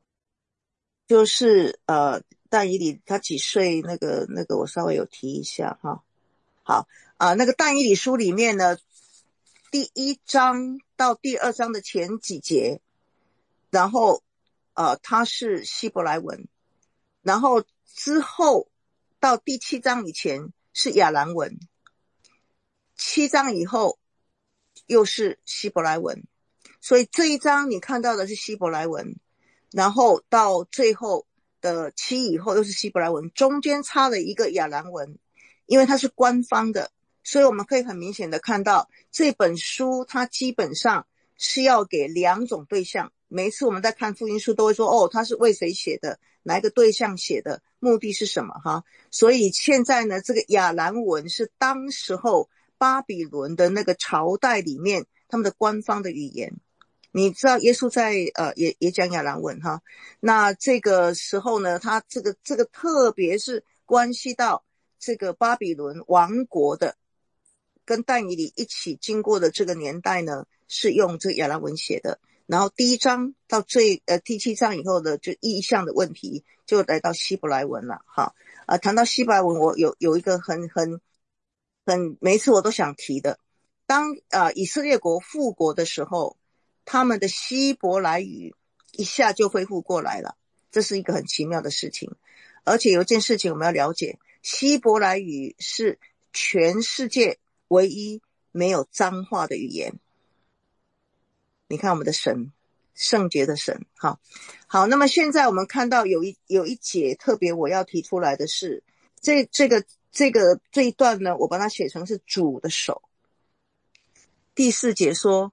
就是但以理他几岁那个我稍微有提一下好那个但以理书里面呢第1章到第2章的前几节，然后它是希伯来文，然后之后到第7章以前是亚兰文，7章以后又是希伯来文，所以这一章你看到的是希伯来文，然后到最后的7以后又是希伯来文，中间插了一个亚兰文，因为它是官方的，所以我们可以很明显的看到这本书它基本上是要给2种对象。每一次我们在看福音书都会说它是为谁写的，哪一个对象写的，目的是什么所以现在呢这个亚兰文是当时候巴比伦的那个朝代里面他们的官方的语言。你知道耶稣在也讲亚兰文那这个时候呢他这个特别是关系到这个巴比伦王国的跟但以理一起经过的这个年代呢是用这个亚兰文写的，然后第1章到第7章以后的就意象的问题就来到希伯来文了谈到希伯来文我有一个很每一次我都想提的，当以色列国复国的时候，他们的希伯来语一下就恢复过来了，这是一个很奇妙的事情。而且有一件事情我们要了解，希伯来语是全世界唯一没有脏话的语言。你看我们的神，圣洁的神好，那么现在我们看到有一节特别我要提出来的是这一段呢，我把它写成是主的手。第4节说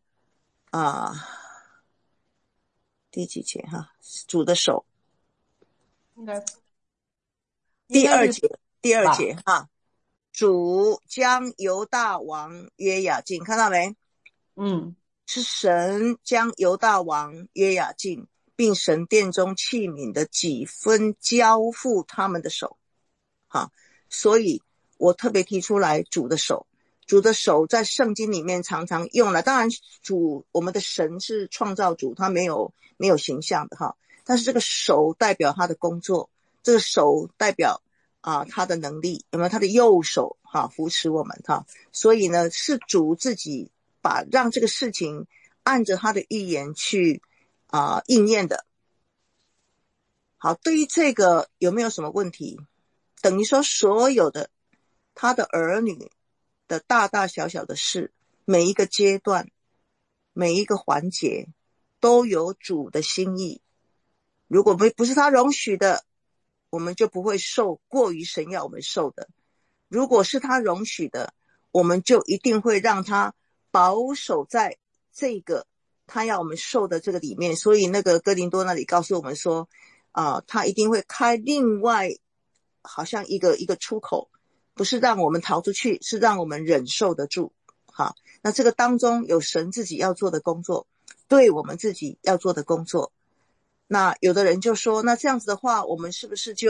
第几节主的手应该第2节主将犹大王约雅敬，看到没？是神将犹大王约雅敬并神殿中器皿的几分交付他们的手所以我特别提出来主的手在圣经里面常常用了，当然我们的神是创造主，他没有形象的但是这个手代表他的工作，这个手代表他的能力，有没有？他的右手扶持我们所以呢，是主自己让这个事情按着他的预言去应验的。好，对于这个有没有什么问题？等于说所有的他的儿女的大大小小的事，每一个阶段，每一个环节都有主的心意。如果不是他容许的，我们就不会受过于神要我们受的。如果是他容许的，我们就一定会让他保守在这个他要我们受的这个里面。所以那个哥林多那里告诉我们说他一定会开另外好像一个出口，不是让我们逃出去，是让我们忍受得住。好，那这个当中有神自己要做的工作，对我们自己要做的工作。那有的人就说，那这样子的话，我们是不是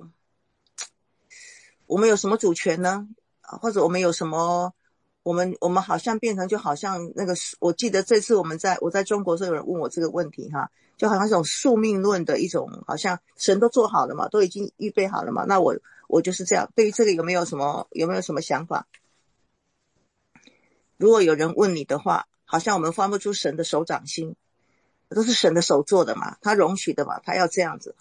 我们有什么主权呢？或者我们有什么，我们好像变成就好像那个，我记得这次我在中国的时候有人问我这个问题就好像这种宿命论的一种，好像神都做好了嘛，都已经预备好了嘛，那我就是这样。对于这个有没有什么想法？如果有人问你的话，好像我们翻不出神的手掌心，都是神的手做的嘛，他容许的嘛，他要这样子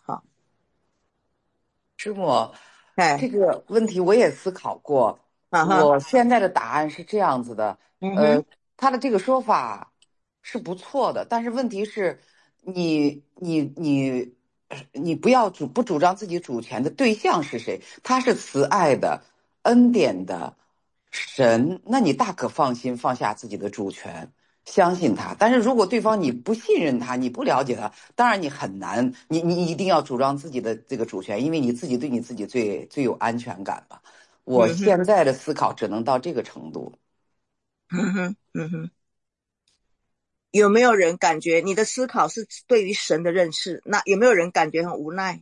师母，这个问题我也思考过。我现在的答案是这样子的，他的这个说法是不错的，但是问题是你不主张自己主权的对象是谁？他是慈爱的、恩典的神，那你大可放心放下自己的主权，相信他。但是如果对方你不信任他，你不了解他，当然你很难，你一定要主张自己的这个主权，因为你自己对你自己最有安全感吧。我现在的思考只能到这个程度。 有没有人感觉你的思考是对于神的认识？那有没有人感觉很无奈？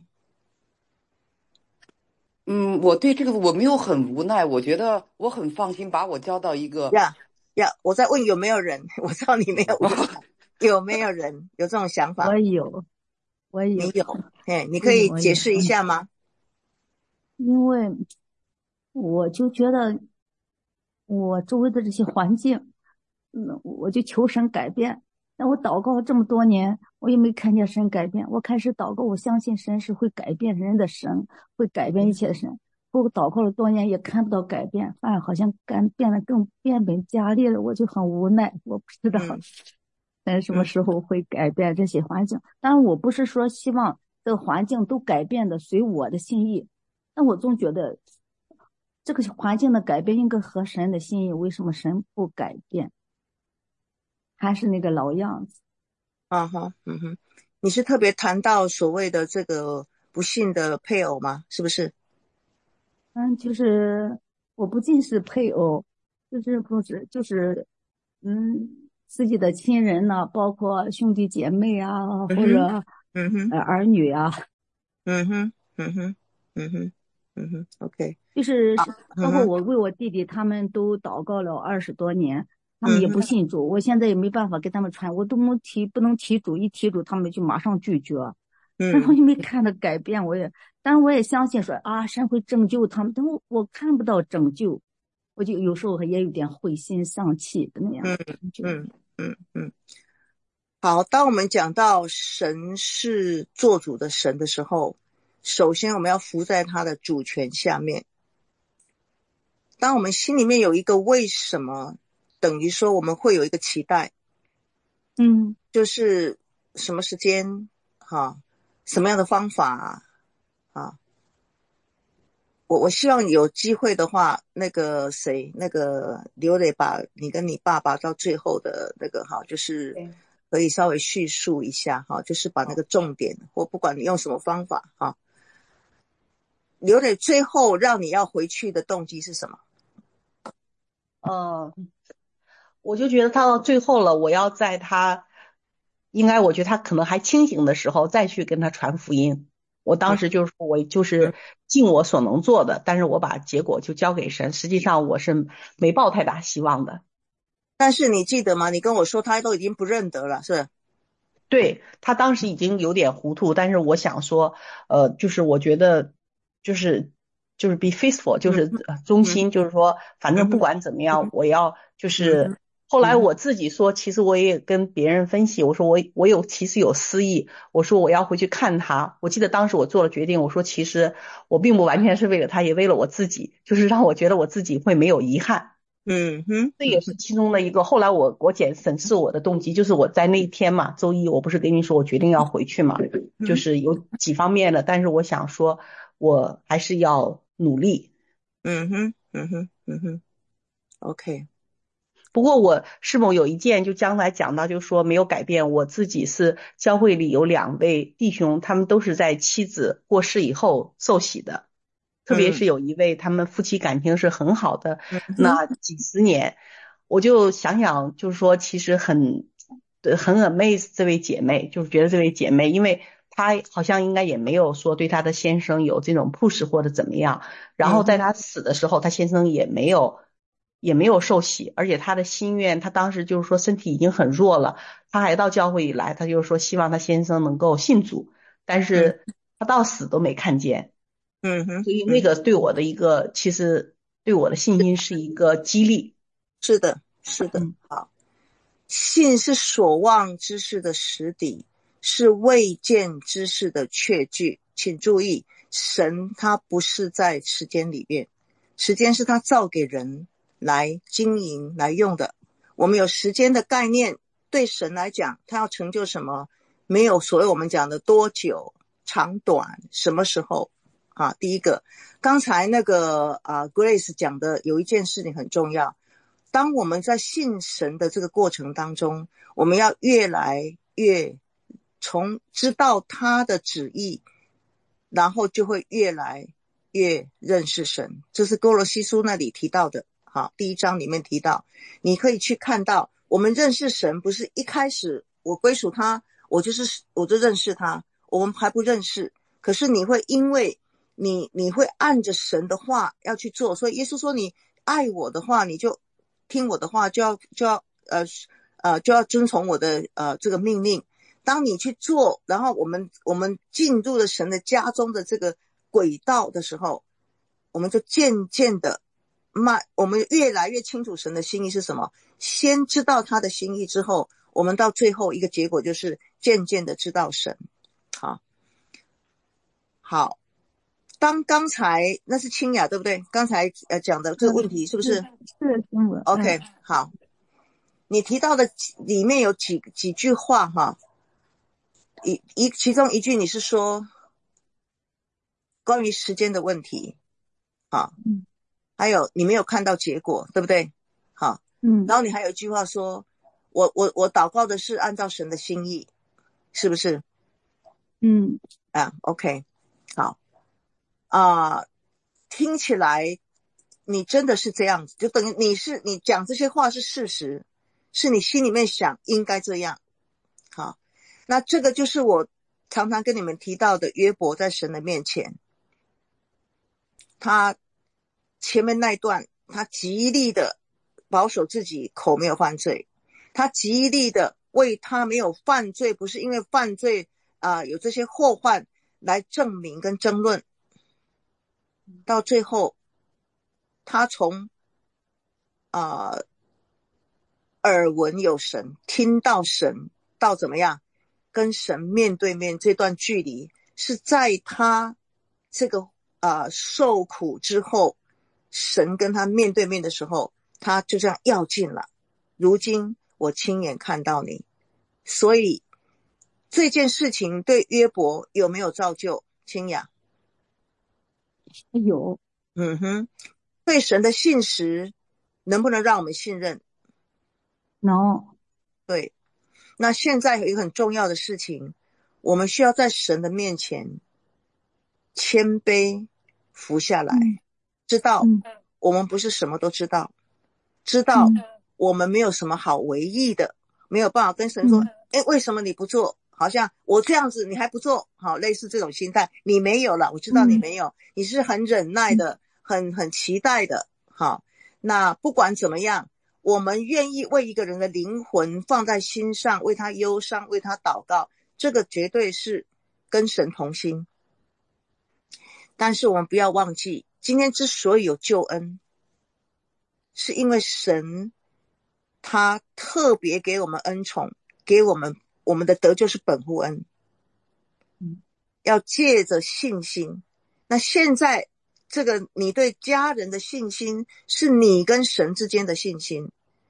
我对这个我没有很无奈，我觉得我很放心，把我交到一个我在问有没有人，我知道你没有问有没有人有这种想法？ 我有。 你有，你可以解释一下吗？ 因为我就觉得我周围的这些环境，我就求神改变。那我祷告了这么多年，我也没看见神改变。我开始祷告，我相信神是会改变人的神，会改变一切的神。我祷告了多年也看不到改变，反而好像变得更变本加厉了。我就很无奈，我不知道神什么时候会改变这些环境。当然我不是说希望这个环境都改变的随我的心意，但我总觉得这个环境的改变应该合神的心意，为什么神不改变？还是那个老样子。 你是特别谈到所谓的这个不幸的配偶吗？是不是？ 就是我不仅是配偶，就是自己的亲人呢，包括兄弟姐妹啊，或者儿女啊。 OK， 就是包括我为我弟弟他们都祷告了20多年，他们也不信主，我现在也没办法给他们传，我都不能提主，一提主他们就马上拒绝。然后因为看到改变，当然我也相信说神会拯救他们，但我看不到拯救，我就有时候也有点灰心丧气的那样。 好，当我们讲到神是做主的神的时候，首先我们要服在他的主权下面。当我们心里面有一个为什么，等于说我们会有一个期待，就是什么时间什么样的方法我希望有机会的话，那个刘磊把你跟你爸爸到最后的那个就是可以稍微叙述一下就是把那个重点，或不管你用什么方法刘磊最后让你要回去的动机是什么？ 我就觉得他到最后了，我要在他我觉得他可能还清醒的时候再去跟他传福音。我当时就是说我就是尽我所能做的，但是我把结果就交给神，实际上我是没抱太大希望的。 但是你记得吗？你跟我说他都已经不认得了，是？ 对，他当时已经有点糊涂，但是我想说，就是我觉得就是be faithful，就是忠心，就是说反正不管怎么样，我要就是后来我自己说，其实我也跟别人分析，我说我其实有私意，我说我要回去看他。我记得当时我做了决定，我说其实我并不完全是为了他，也为了我自己，就是让我觉得我自己会没有遗憾。这也是其中的一个。后来我审视我的动机，就是我在那一天嘛，周一我不是跟你说我决定要回去嘛，就是有几方面的，但是我想说我还是要努力。 OK。 不过我是否有一件就将来讲到，就是说没有改变，我自己是教会里有2位弟兄，他们都是在妻子过世以后受洗的。特别是有一位他们夫妻感情是很好的，那几十年，我就想想，就是说其实很 amaze 这位姐妹，就是觉得这位姐妹，因为她好像应该也没有说对她的先生有这种 push 或者怎么样，然后在她死的时候，她先生也没有受洗，而且她的心愿，她当时就是说身体已经很弱了，她还到教会里来，她就是说希望她先生能够信主，但是她到死都没看见。所以那个对我的一个，其实对我的信心是一个激励。 是的，好。信是所望之事的实底，是未见之事的确据。请注意，神他不是在时间里面，时间是他造给人来经营来用的。我们有时间的概念，对神来讲，他要成就什么，没有所谓我们讲的多久、长短、什么时候。第一个，刚才那个Grace 讲的有一件事情很重要，当我们在信神的这个过程当中，我们要越来越从知道他的旨意，然后就会越来越认识神。这是哥罗西书那里提到的，第1章里面提到，你可以去看到我们认识神不是一开始我归属他，我就认识他，我们还不认识，可是你会因为你会按着神的话要去做，所以耶稣说你爱我的话，你就听我的话，就要遵从我的这个命令。当你去做，然后我们进入了神的家中的这个轨道的时候，我们就渐渐的我们越来越清楚神的心意是什么。先知道他的心意之后，我们到最后一个结果就是渐渐的知道神。好。刚才那是清雅对不对？刚才讲的这个问题是不是？ 是 OK， 好。你提到的里面有几句话其中一句你是说关于时间的问题还有你没有看到结果对不对？然后你还有一句话说我祷告的是按照神的心意，是不是？OK， 好。听起来你真的是这样子，就等于你讲这些话是事实，是你心里面想应该这样。好，那这个就是我常常跟你们提到的约伯在神的面前，他前面那一段他极力的保守自己口没有犯罪，他极力的为他没有犯罪，不是因为犯罪有这些祸患来证明跟争论。到最后他从耳闻有神，听到神，到怎么样跟神面对面，这段距离是在他这个受苦之后，神跟他面对面的时候，他就这样要近了。如今我亲眼看到你。所以这件事情对约伯有没有造就？清雅有。 对神的信实能不能让我们信任？ 能。 对。那现在有一个很重要的事情，我们需要在神的面前谦卑服下来，知道我们不是什么都知道，知道我们没有什么好为意的，没有办法跟神说为什么你不做，好像我这样子你还不做，好，类似这种心态你没有了，我知道你没有，你是很忍耐的，很期待的。好，那不管怎么样， 我们愿意为一个人的灵魂放在心上，为他忧伤，为他祷告，这个绝对是跟神同心。但是我们不要忘记，今天之所以有救恩，是因为神他特别给我们恩宠，给我们的得救是本乎恩，要借着信心。那现在这个你对家人的信心是你跟神之间的信心，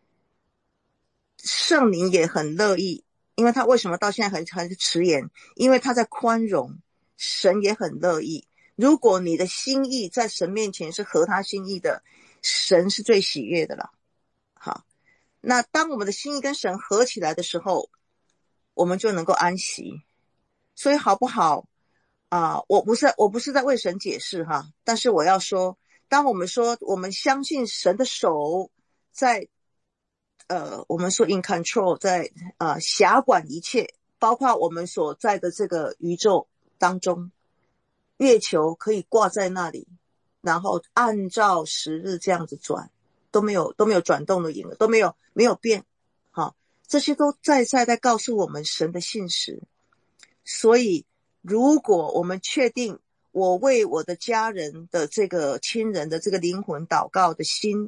圣灵也很乐意，因为他为什么到现在还是迟延？因为他在宽容，神也很乐意。如果你的心意在神面前是合他心意的，神是最喜悦的了。好，那当我们的心意跟神合起来的时候，我们就能够安息。所以好不好我不是在为神解释哈，但是我要说，当我们说我们相信神的手在我们说 in control， 在辖管一切，包括我们所在的这个宇宙当中，月球可以挂在那里，然后按照时日这样子转，都没有转动的影儿，都没有变。好，这些都在告诉我们神的信实。所以如果我们确定我为我的家人的这个亲人的这个灵魂祷告的心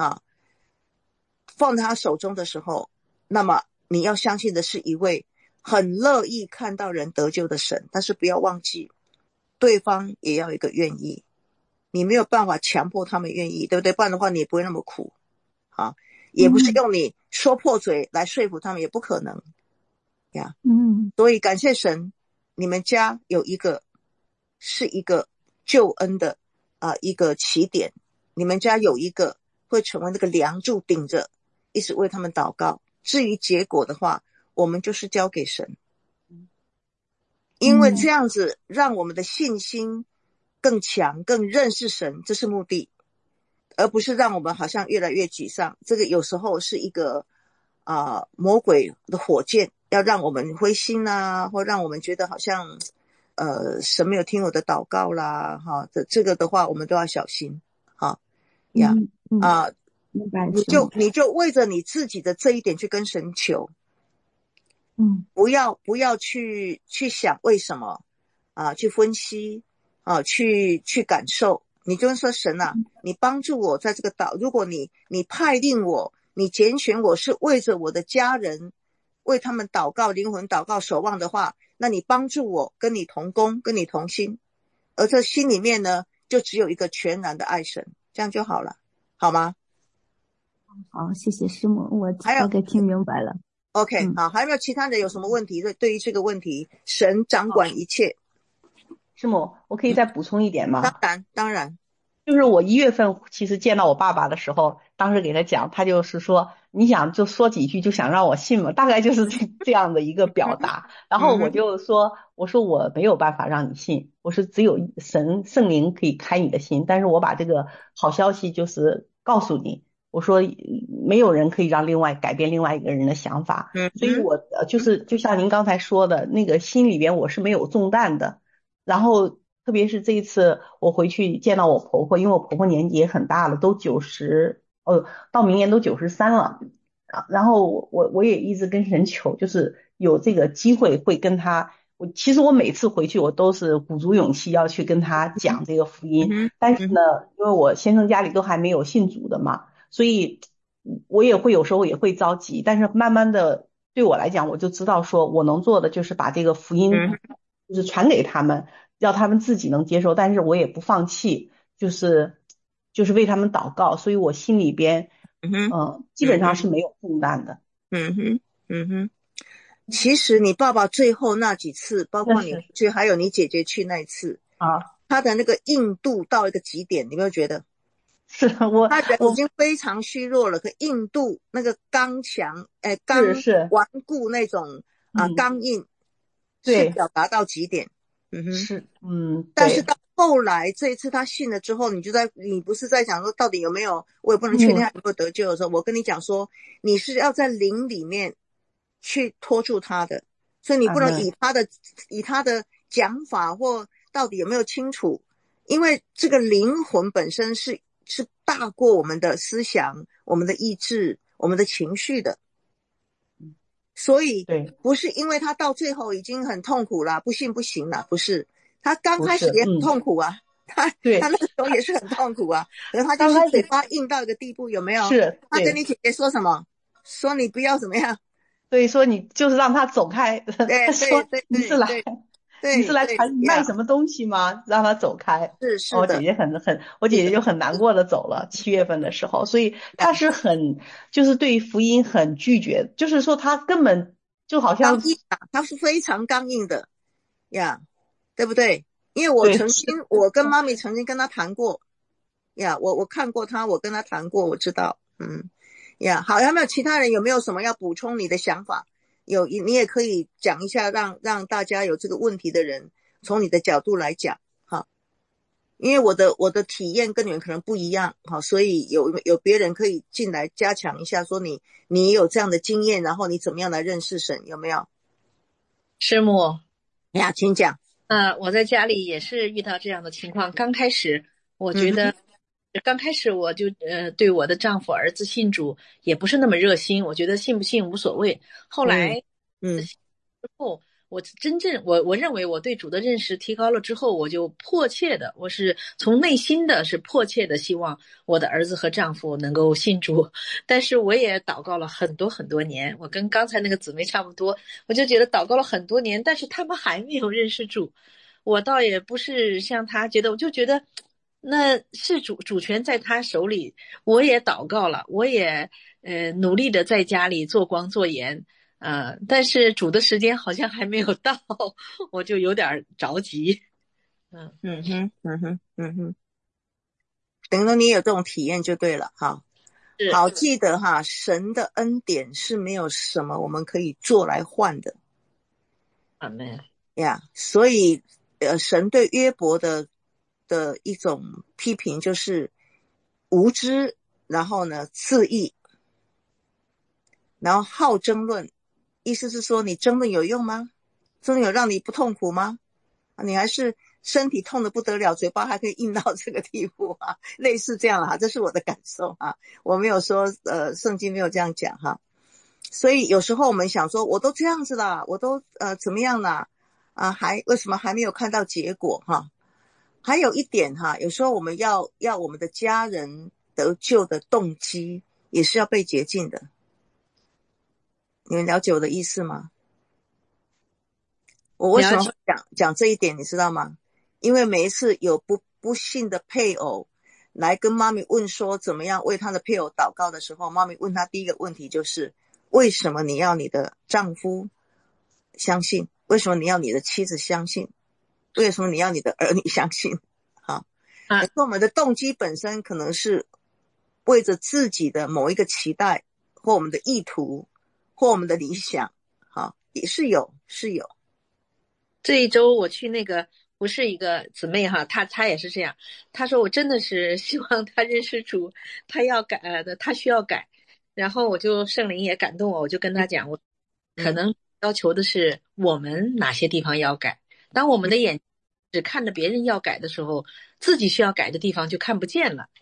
放在他手中的时候，那么你要相信的是一位很乐意看到人得救的神。但是不要忘记，对方也要一个愿意，你没有办法强迫他们愿意，对不对？不然的话你也不会那么苦也不是用你说破嘴来说服他们，也不可能呀。所以感谢神，你们家有一个是一个救恩的一个起点，你们家有一个会成为那个梁柱，顶着一直为他们祷告。至于结果的话，我们就是交给神，因为这样子让我们的信心更强，更认识神，这是目的，而不是让我们好像越来越沮丧。这个有时候是一个魔鬼的火箭，要让我们灰心或让我们觉得好像神没有听我的祷告啦这个的话我们都要小心你就为着你自己的这一点去跟神求，不要去想为什么去分析去感受。你就说神你帮助我在这个如果你派令我，你拣选我是为着我的家人，为他们祷告，灵魂祷告守望的话，那你帮助我跟你同工，跟你同心，而这心里面呢就只有一个全然的爱神，这样就好了，好吗？ 好，谢谢师母，我大概听明白了。 OK， 好，还有没有其他人有什么问题？对于这个问题，神掌管一切。 师母，我可以再补充一点吗？ 当然。 就是我1月份其实见到我爸爸的时候，当时给他讲，他就是说，你想就说几句就想让我信吗？大概就是这样的一个表达。然后我就说，我说我没有办法让你信，我说只有圣灵可以开你的心，但是我把这个好消息就是告诉你，我说没有人可以让改变另外一个人的想法。所以我就像您刚才说的那个心里边我是没有重担的。然后特别是这一次我回去见到我婆婆，因为我婆婆年纪也很大了，都到明年都93了。然后我也一直跟神求，就是有这个机会会跟她，其实我每次回去我都是鼓足勇气要去跟她讲这个福音。但是呢，因为我先生家里都还没有信主的嘛，所以我也会有时候也会着急，但是慢慢的对我来讲，我就知道说我能做的就是把这个福音就是传给他们，让他们自己能接受，但是我也不放弃，就是为他们祷告，所以我心里边基本上是没有重担的。 其实你爸爸最后那几次，包括你去还有你姐姐去那一次他的那个硬度到一个极点，你有没有觉得？ 是他人已经非常虚弱了，可硬度那个刚强顽固那种刚硬是表达到极点。但是到后来这一次他信了之后，你不是在讲说到底有没有，我也不能确定他有没有得救的时候，我跟你讲说你是要在灵里面去拖住他的，所以你不能以他的讲法或到底有没有清楚，因为这个灵魂本身是大过我们的思想，我们的意志， 我们的情绪的。所以对， 不是因为他到最后已经很痛苦了，不信不行了，不是，他刚开始也很痛苦啊，他那个时候也是很痛苦啊，可是他就是嘴巴硬到一个地步，有没有？ 是， 他跟你姐姐说什么？说你不要怎么样？ 对，说你就是让他走开。 对， 说你是来传卖什么东西吗？让他走开。 是的。 我姐姐我姐姐就很难过的走了，7月份的时候，所以她是就是对福音很拒绝，就是说她根本就好像刚硬啊，她是非常刚硬的呀，对不对？因为我跟妈咪曾经跟她谈过呀，我看过她，我跟她谈过，我知道。呀，好，有没有其他人有没有什么要补充你的想法？你也可以讲一下，让大家有这个问题的人从你的角度来讲哈，因为我的体验跟你们可能不一样哈，所以有别人可以进来加强一下，说你也有这样的经验，然后你怎么样来认识神，有没有？ 师母呀，请讲。 我在家里也是遇到这样的情况，刚开始我觉得。刚开始我就对我的丈夫儿子信主也不是那么热心，我觉得信不信无所谓。后来之后我真正我认为我对主的认识提高了之后，我就我是从内心的是迫切的希望我的儿子和丈夫能够信主。但是我也祷告了很多很多年，我跟刚才那个姊妹差不多，我就觉得祷告了很多年，但是他们还没有认识主。我倒也不是像他觉得，我就觉得那是主权在他手里，我也祷告了，我也努力的在家里做光做盐，但是主的时间好像还没有到，我就有点着急。 等于说你有这种体验就对了哈。好，记得哈，神的恩典是没有什么我们可以做来换的。 阿们呀，所以神对约伯的一种批评就是无知，然后呢自义，然后好争论。意思是说你争论有用吗？争论有让你不痛苦吗？你还是身体痛得不得了，嘴巴还可以硬到这个地步啊，类似这样哈，这是我的感受哈。我没有说圣经没有这样讲哈。所以有时候我们想说我都这样子了，我都怎么样了为什么还没有看到结果哈？还有一点哈，有时候我们要我们的家人得救的动机也是要被洁净的。你们了解我的意思吗？我为什么会讲这一点你知道吗？因为每一次有不信的配偶来跟妈咪问说怎么样为他的配偶祷告的时候，妈咪问他第一个问题就是为什么你要你的丈夫相信？为什么你要你的妻子相信？为什么你要你的儿女相信？好，可是我们的动机本身可能是为着自己的某一个期待或我们的意图或我们的理想，好，也是有。 这一周我去那个不是一个姊妹哈，她也是这样，她说我真的是希望她认识主，她要改她需要改。然后我就圣灵也感动我就跟她讲，我可能要求的是我们哪些地方要改。当我们的眼只看着别人要改的时候，自己需要改的地方就看不见了。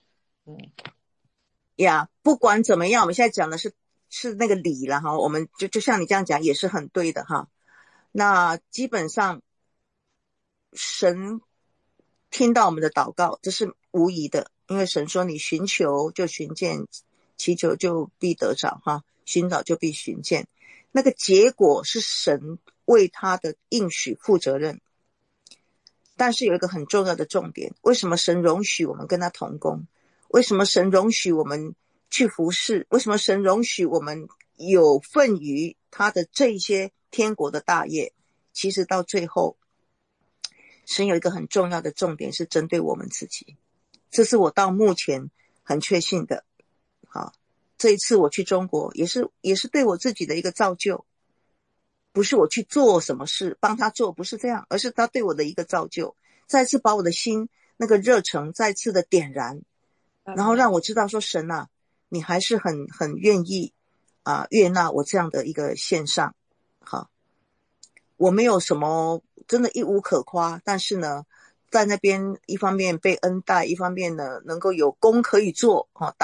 不管怎么样，我们现在讲的是那个理了哈，我们就像你这样讲也是很对的哈。那基本上神听到我们的祷告，这是无疑的，因为神说你寻求就寻见，祈求就必得着哈，寻找就必寻见。那个结果是神为他的应许负责任。但是有一个很重要的重点，为什么神容许我们跟他同工？为什么神容许我们去服侍？为什么神容许我们有份于他的这些天国的大业？其实到最后，神有一个很重要的重点是针对我们自己，这是我到目前很确信的。好，这一次我去中国也是对我自己的一个造就，不是我去做什么事帮他做，不是这样，而是他对我的一个造就，再次把我的心那个热诚再次的点燃，然后让我知道说神啊，你还是很愿意悦纳我这样的一个献上。好，我没有什么真的一无可夸，但是呢在那边一方面被恩待，一方面呢能够有工可以做，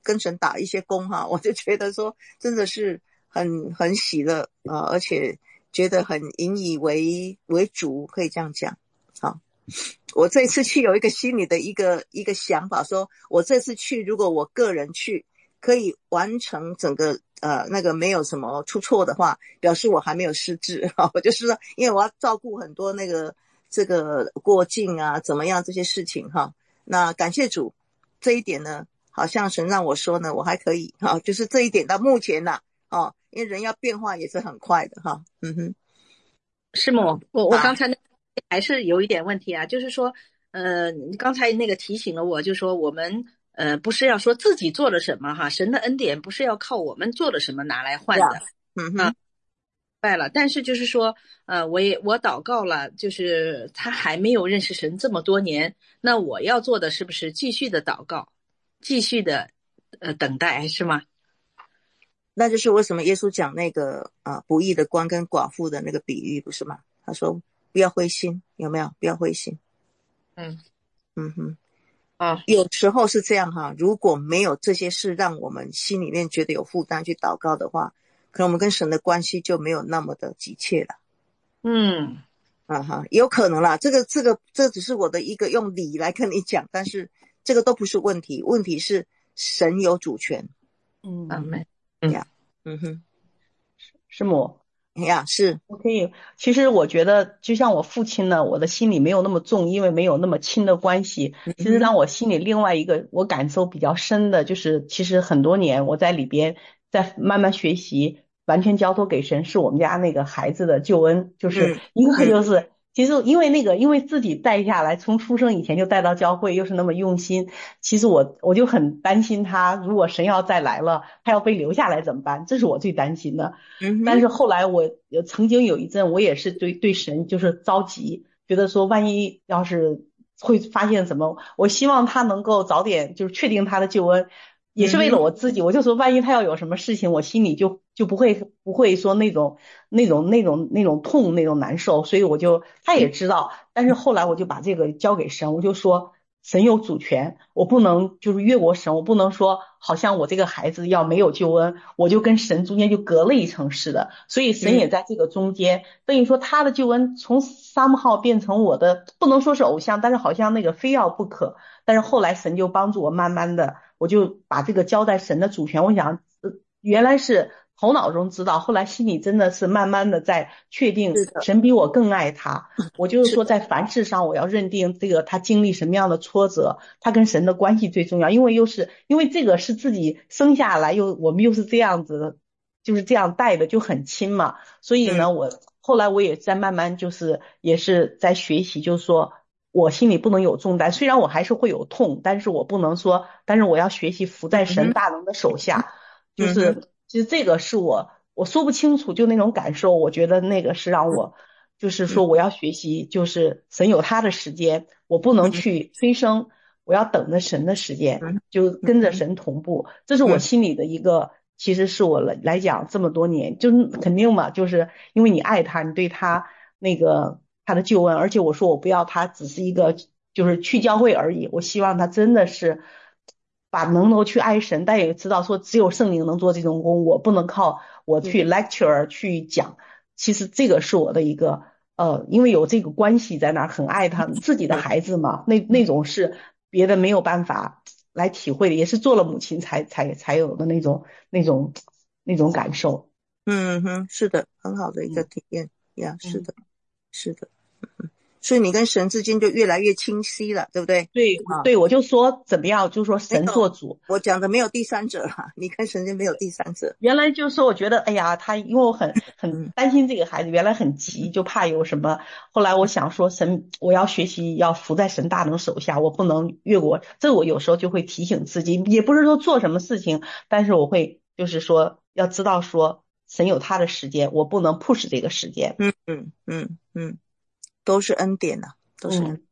跟神打一些工哈，我就觉得说真的是很喜乐而且觉得很引以为主，可以这样讲。好，我这次去有一个心里的一个想法，说我这次去如果我个人去可以完成整个那个没有什么出错的话，表示我还没有失智我就是说因为我要照顾很多那个这个过境啊怎么样这些事情哈。那感谢主，这一点呢好像神让我说呢我还可以就是这一点到目前啦因为人要变化也是很快的哈。 师母，我刚才还是有一点问题啊，就是说你刚才那个提醒了我，就说我们不是要说自己做了什么哈，神的恩典不是要靠我们做了什么拿来换的。明白了。但是就是说我祷告了，就是他还没有认识神这么多年，那我要做的是不是继续的祷告，继续的等待，是吗？ 那就是为什么耶稣讲那个不义的官跟寡妇的那个比喻，不是吗？他说不要灰心，有没有？不要灰心。有时候是这样哈，如果没有这些事让我们心里面觉得有负担去祷告的话，可能我们跟神的关系就没有那么的急切了。有可能啦，这只是我的一个用理来跟你讲，但是这个都不是问题，问题是神有主权。 阿们。 师母呀，是我可以。其实我觉得就像我父亲呢，我的心里没有那么重，因为没有那么亲的关系。其实让我心里另外一个我感受比较深的就是其实很多年我在里边在慢慢学习完全交托给神，是我们家那个孩子的救恩。就是一个就是其实因为自己带下来，从出生以前就带到教会，又是那么用心，其实我就很担心他，如果神要再来了，他要被留下来怎么办？这是我最担心的。但是后来我曾经有一阵，我也是对神就是着急，觉得说万一要是会发现什么，我希望他能够早点就是确定他的救恩。也是为了我自己，我就说万一他要有什么事情，我心里就不会说那种痛那种难受，所以他也知道。但是后来我就把这个交给神，我就说神有主权，我不能就是越过神，我不能说好像我这个孩子要没有救恩，我就跟神中间就隔了一层似的。所以神也在这个中间，等于说他的救恩从somehow变成我的，不能说是偶像，但是好像那个非要不可。但是后来神就帮助我慢慢的，我就把这个交代神的主权。我想原来是头脑中知道，后来心里真的是慢慢的在确定神比我更爱他。我就是说在凡事上我要认定这个他经历什么样的挫折，他跟神的关系最重要。因为这个是自己生下来我们又是这样子，就是这样带的就很亲嘛。所以呢后来我也在慢慢就是也是在学习，就是说我心里不能有重担，虽然我还是会有痛，但是我不能说，但是我要学习服在神大能的手下。就是其实这个是我说不清楚，就那种感受，我觉得那个是让我就是说我要学习，就是神有他的时间，我不能去催生，我要等着神的时间，就跟着神同步。这是我心里的一个，其实是我来讲这么多年，就是肯定嘛，就是因为你爱他，你对他那个他的救恩，而且我说我不要他只是一个就是去教会而已，我希望他真的是能够去爱神，但也知道说只有圣灵能做这种工，我不能靠我去 lecture 去讲。其实这个是我的一个因为有这个关系在那儿，很爱他自己的孩子嘛，那种是别的没有办法来体会的，也是做了母亲才有的那种感受。 是的，很好的一个体验呀，是的。所以你跟神之间就越来越清晰了，对不对？ 对，我就说怎么样，就说神做主。 我讲的没有第三者了，你跟神间没有第三者。 原来就是说我觉得哎呀因为我很担心这个孩子，原来很急，就怕有什么。后来我想说神，我要学习要服在神大能手下，我不能越过。这我有时候就会提醒自己，也不是说做什么事情，但是我会就是说要知道说神有他的时间，我不能 push 这个时间。 都是恩典啊，都是恩典。